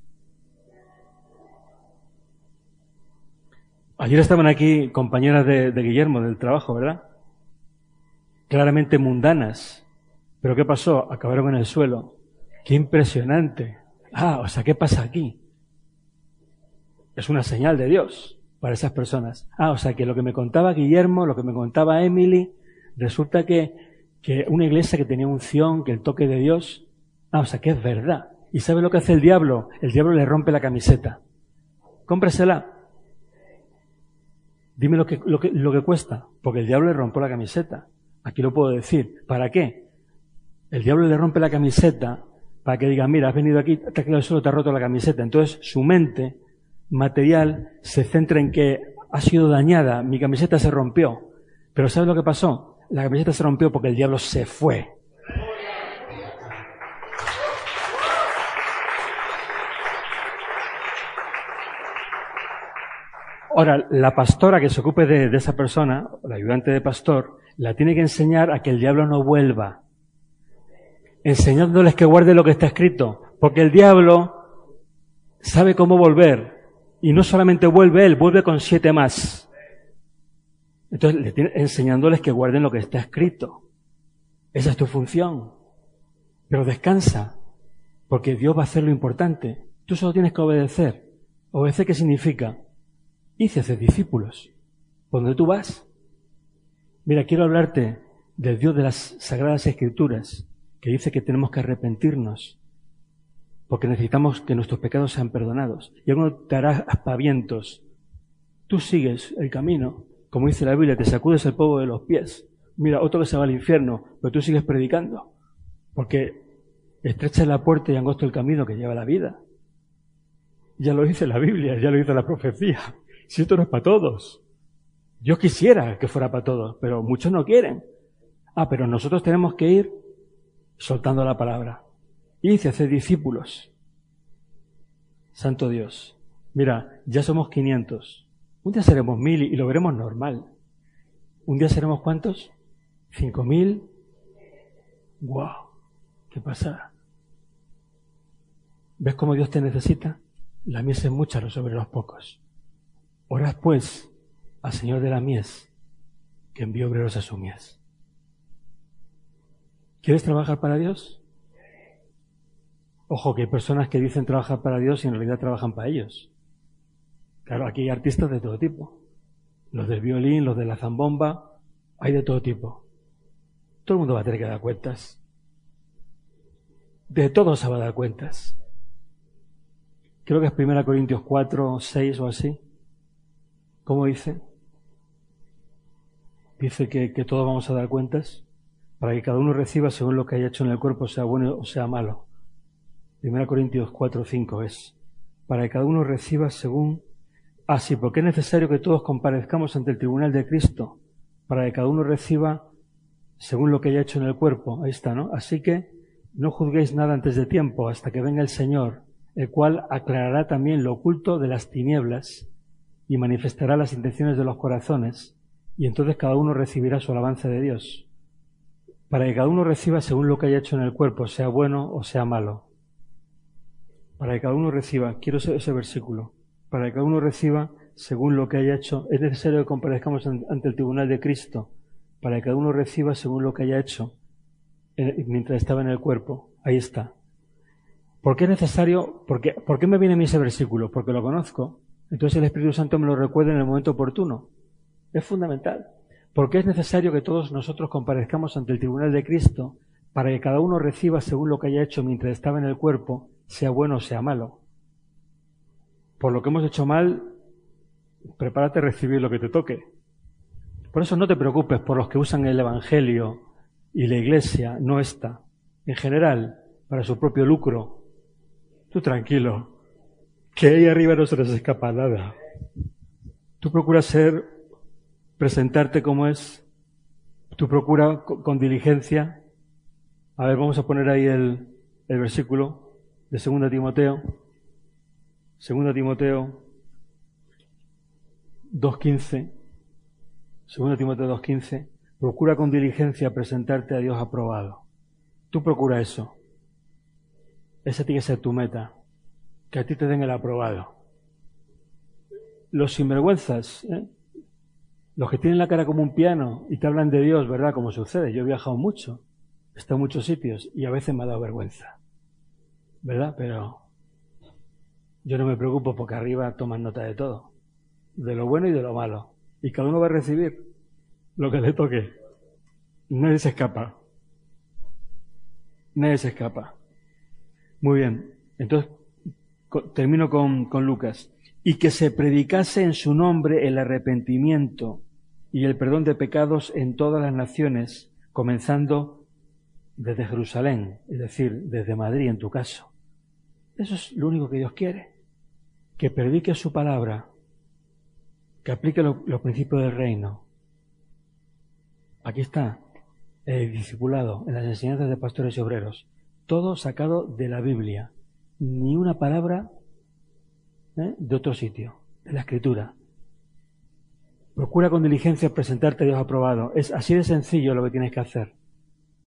Ayer estaban aquí compañeras de Guillermo, del trabajo, ¿verdad? Claramente mundanas. ¿Pero qué pasó? Acabaron en el suelo. ¡Qué impresionante! O sea, ¿qué pasa aquí? Es una señal de Dios para esas personas. O sea, que lo que me contaba Guillermo, lo que me contaba Emily, resulta que una iglesia que tenía unción, que el toque de Dios, o sea, que es verdad. ¿Y sabe lo que hace el diablo? El diablo le rompe la camiseta. Cómpresela. Dime lo que cuesta, porque el diablo le rompió la camiseta. Aquí lo puedo decir. ¿Para qué? El diablo le rompe la camiseta para que digan, mira, has venido aquí, te has quedado solo, te has roto la camiseta. Entonces su mente material se centra en que ha sido dañada, mi camiseta se rompió. Pero ¿sabes lo que pasó? La camiseta se rompió porque el diablo se fue. Ahora, la pastora que se ocupe de esa persona, la ayudante de pastor, la tiene que enseñar a que el diablo no vuelva. Enseñándoles que guarde lo que está escrito. Porque el diablo sabe cómo volver. Y no solamente vuelve él, vuelve con 7 más. Entonces, enseñándoles que guarden lo que está escrito. Esa es tu función. Pero descansa. Porque Dios va a hacer lo importante. Tú solo tienes que obedecer. ¿Obedecer qué significa? Hice hacer discípulos. ¿Por dónde tú vas? Mira, quiero hablarte del Dios de las Sagradas Escrituras, que dice que tenemos que arrepentirnos, porque necesitamos que nuestros pecados sean perdonados. Y alguno te hará aspavientos. Tú sigues el camino, como dice la Biblia, te sacudes el polvo de los pies. Mira, otro que se va al infierno, pero tú sigues predicando, porque estrecha es la puerta y angosto el camino que lleva a la vida. Ya lo dice la Biblia, ya lo dice la profecía. Si esto no es para todos. Yo quisiera que fuera para todos, pero muchos no quieren. Pero nosotros tenemos que ir soltando la palabra. Y hacer discípulos. Santo Dios. Mira, ya somos 500. Un día seremos 1000 y lo veremos normal. ¿Un día seremos cuántos? 5000. ¡Guau! ¿Qué pasa? ¿Ves cómo Dios te necesita? La mies es mucha sobre los pocos. Orad pues al Señor de la mies, que envió obreros a su mies. ¿Quieres trabajar para Dios? Ojo, que hay personas que dicen trabajar para Dios y en realidad trabajan para ellos. Claro, aquí hay artistas de todo tipo. Los del violín, los de la zambomba, hay de todo tipo. Todo el mundo va a tener que dar cuentas. De todo se va a dar cuentas. Creo que es 1 Corintios 4, 6 o así. ¿Cómo dice? Dice que todos vamos a dar cuentas para que cada uno reciba según lo que haya hecho en el cuerpo, sea bueno o sea malo. 1 Corintios 4, 5 es. Para que cada uno reciba según... sí, porque es necesario que todos comparezcamos ante el tribunal de Cristo, para que cada uno reciba según lo que haya hecho en el cuerpo. Ahí está, ¿no? Así que no juzguéis nada antes de tiempo, hasta que venga el Señor, el cual aclarará también lo oculto de las tinieblas y manifestará las intenciones de los corazones, y entonces cada uno recibirá su alabanza de Dios, para que cada uno reciba según lo que haya hecho en el cuerpo, sea bueno o sea malo. Para que cada uno reciba, quiero ese versículo, para que cada uno reciba según lo que haya hecho. Es necesario que comparezcamos ante el tribunal de Cristo, para que cada uno reciba según lo que haya hecho mientras estaba en el cuerpo. Ahí está. ¿Por qué es necesario? ¿Por qué me viene a mí ese versículo? Porque lo conozco. Entonces el Espíritu Santo me lo recuerda en el momento oportuno. Es fundamental. Porque es necesario que todos nosotros comparezcamos ante el tribunal de Cristo para que cada uno reciba según lo que haya hecho mientras estaba en el cuerpo, sea bueno o sea malo. Por lo que hemos hecho mal, prepárate a recibir lo que te toque. Por eso no te preocupes por los que usan el Evangelio y la Iglesia, no esta, en general, para su propio lucro. Tú tranquilo, que ahí arriba no se les escapa nada. Tú procuras presentarte como es, tú procura con diligencia. A ver, vamos a poner ahí el versículo de 2 Timoteo. 2 Timoteo 2.15. 2 Timoteo 2.15. Procura con diligencia presentarte a Dios aprobado. Tú procura eso. Esa tiene que ser tu meta. Que a ti te den el aprobado. Los sinvergüenzas, los que tienen la cara como un piano y te hablan de Dios, ¿verdad? Como sucede. Yo he viajado mucho. He estado en muchos sitios y a veces me ha dado vergüenza. ¿Verdad? Pero yo no me preocupo porque arriba toman nota de todo. De lo bueno y de lo malo. Y cada uno va a recibir lo que le toque. Nadie se escapa. Nadie se escapa. Muy bien. Entonces, termino con Lucas. Y que se predicase en su nombre el arrepentimiento y el perdón de pecados en todas las naciones, comenzando desde Jerusalén, es decir, desde Madrid en tu caso. Eso es lo único que Dios quiere. Que predique su palabra, que aplique los principios del reino. Aquí está el discipulado en las enseñanzas de pastores y obreros. Todo sacado de la Biblia. Ni una palabra de otro sitio, de la Escritura. Procura con diligencia presentarte a Dios aprobado. Es así de sencillo lo que tienes que hacer.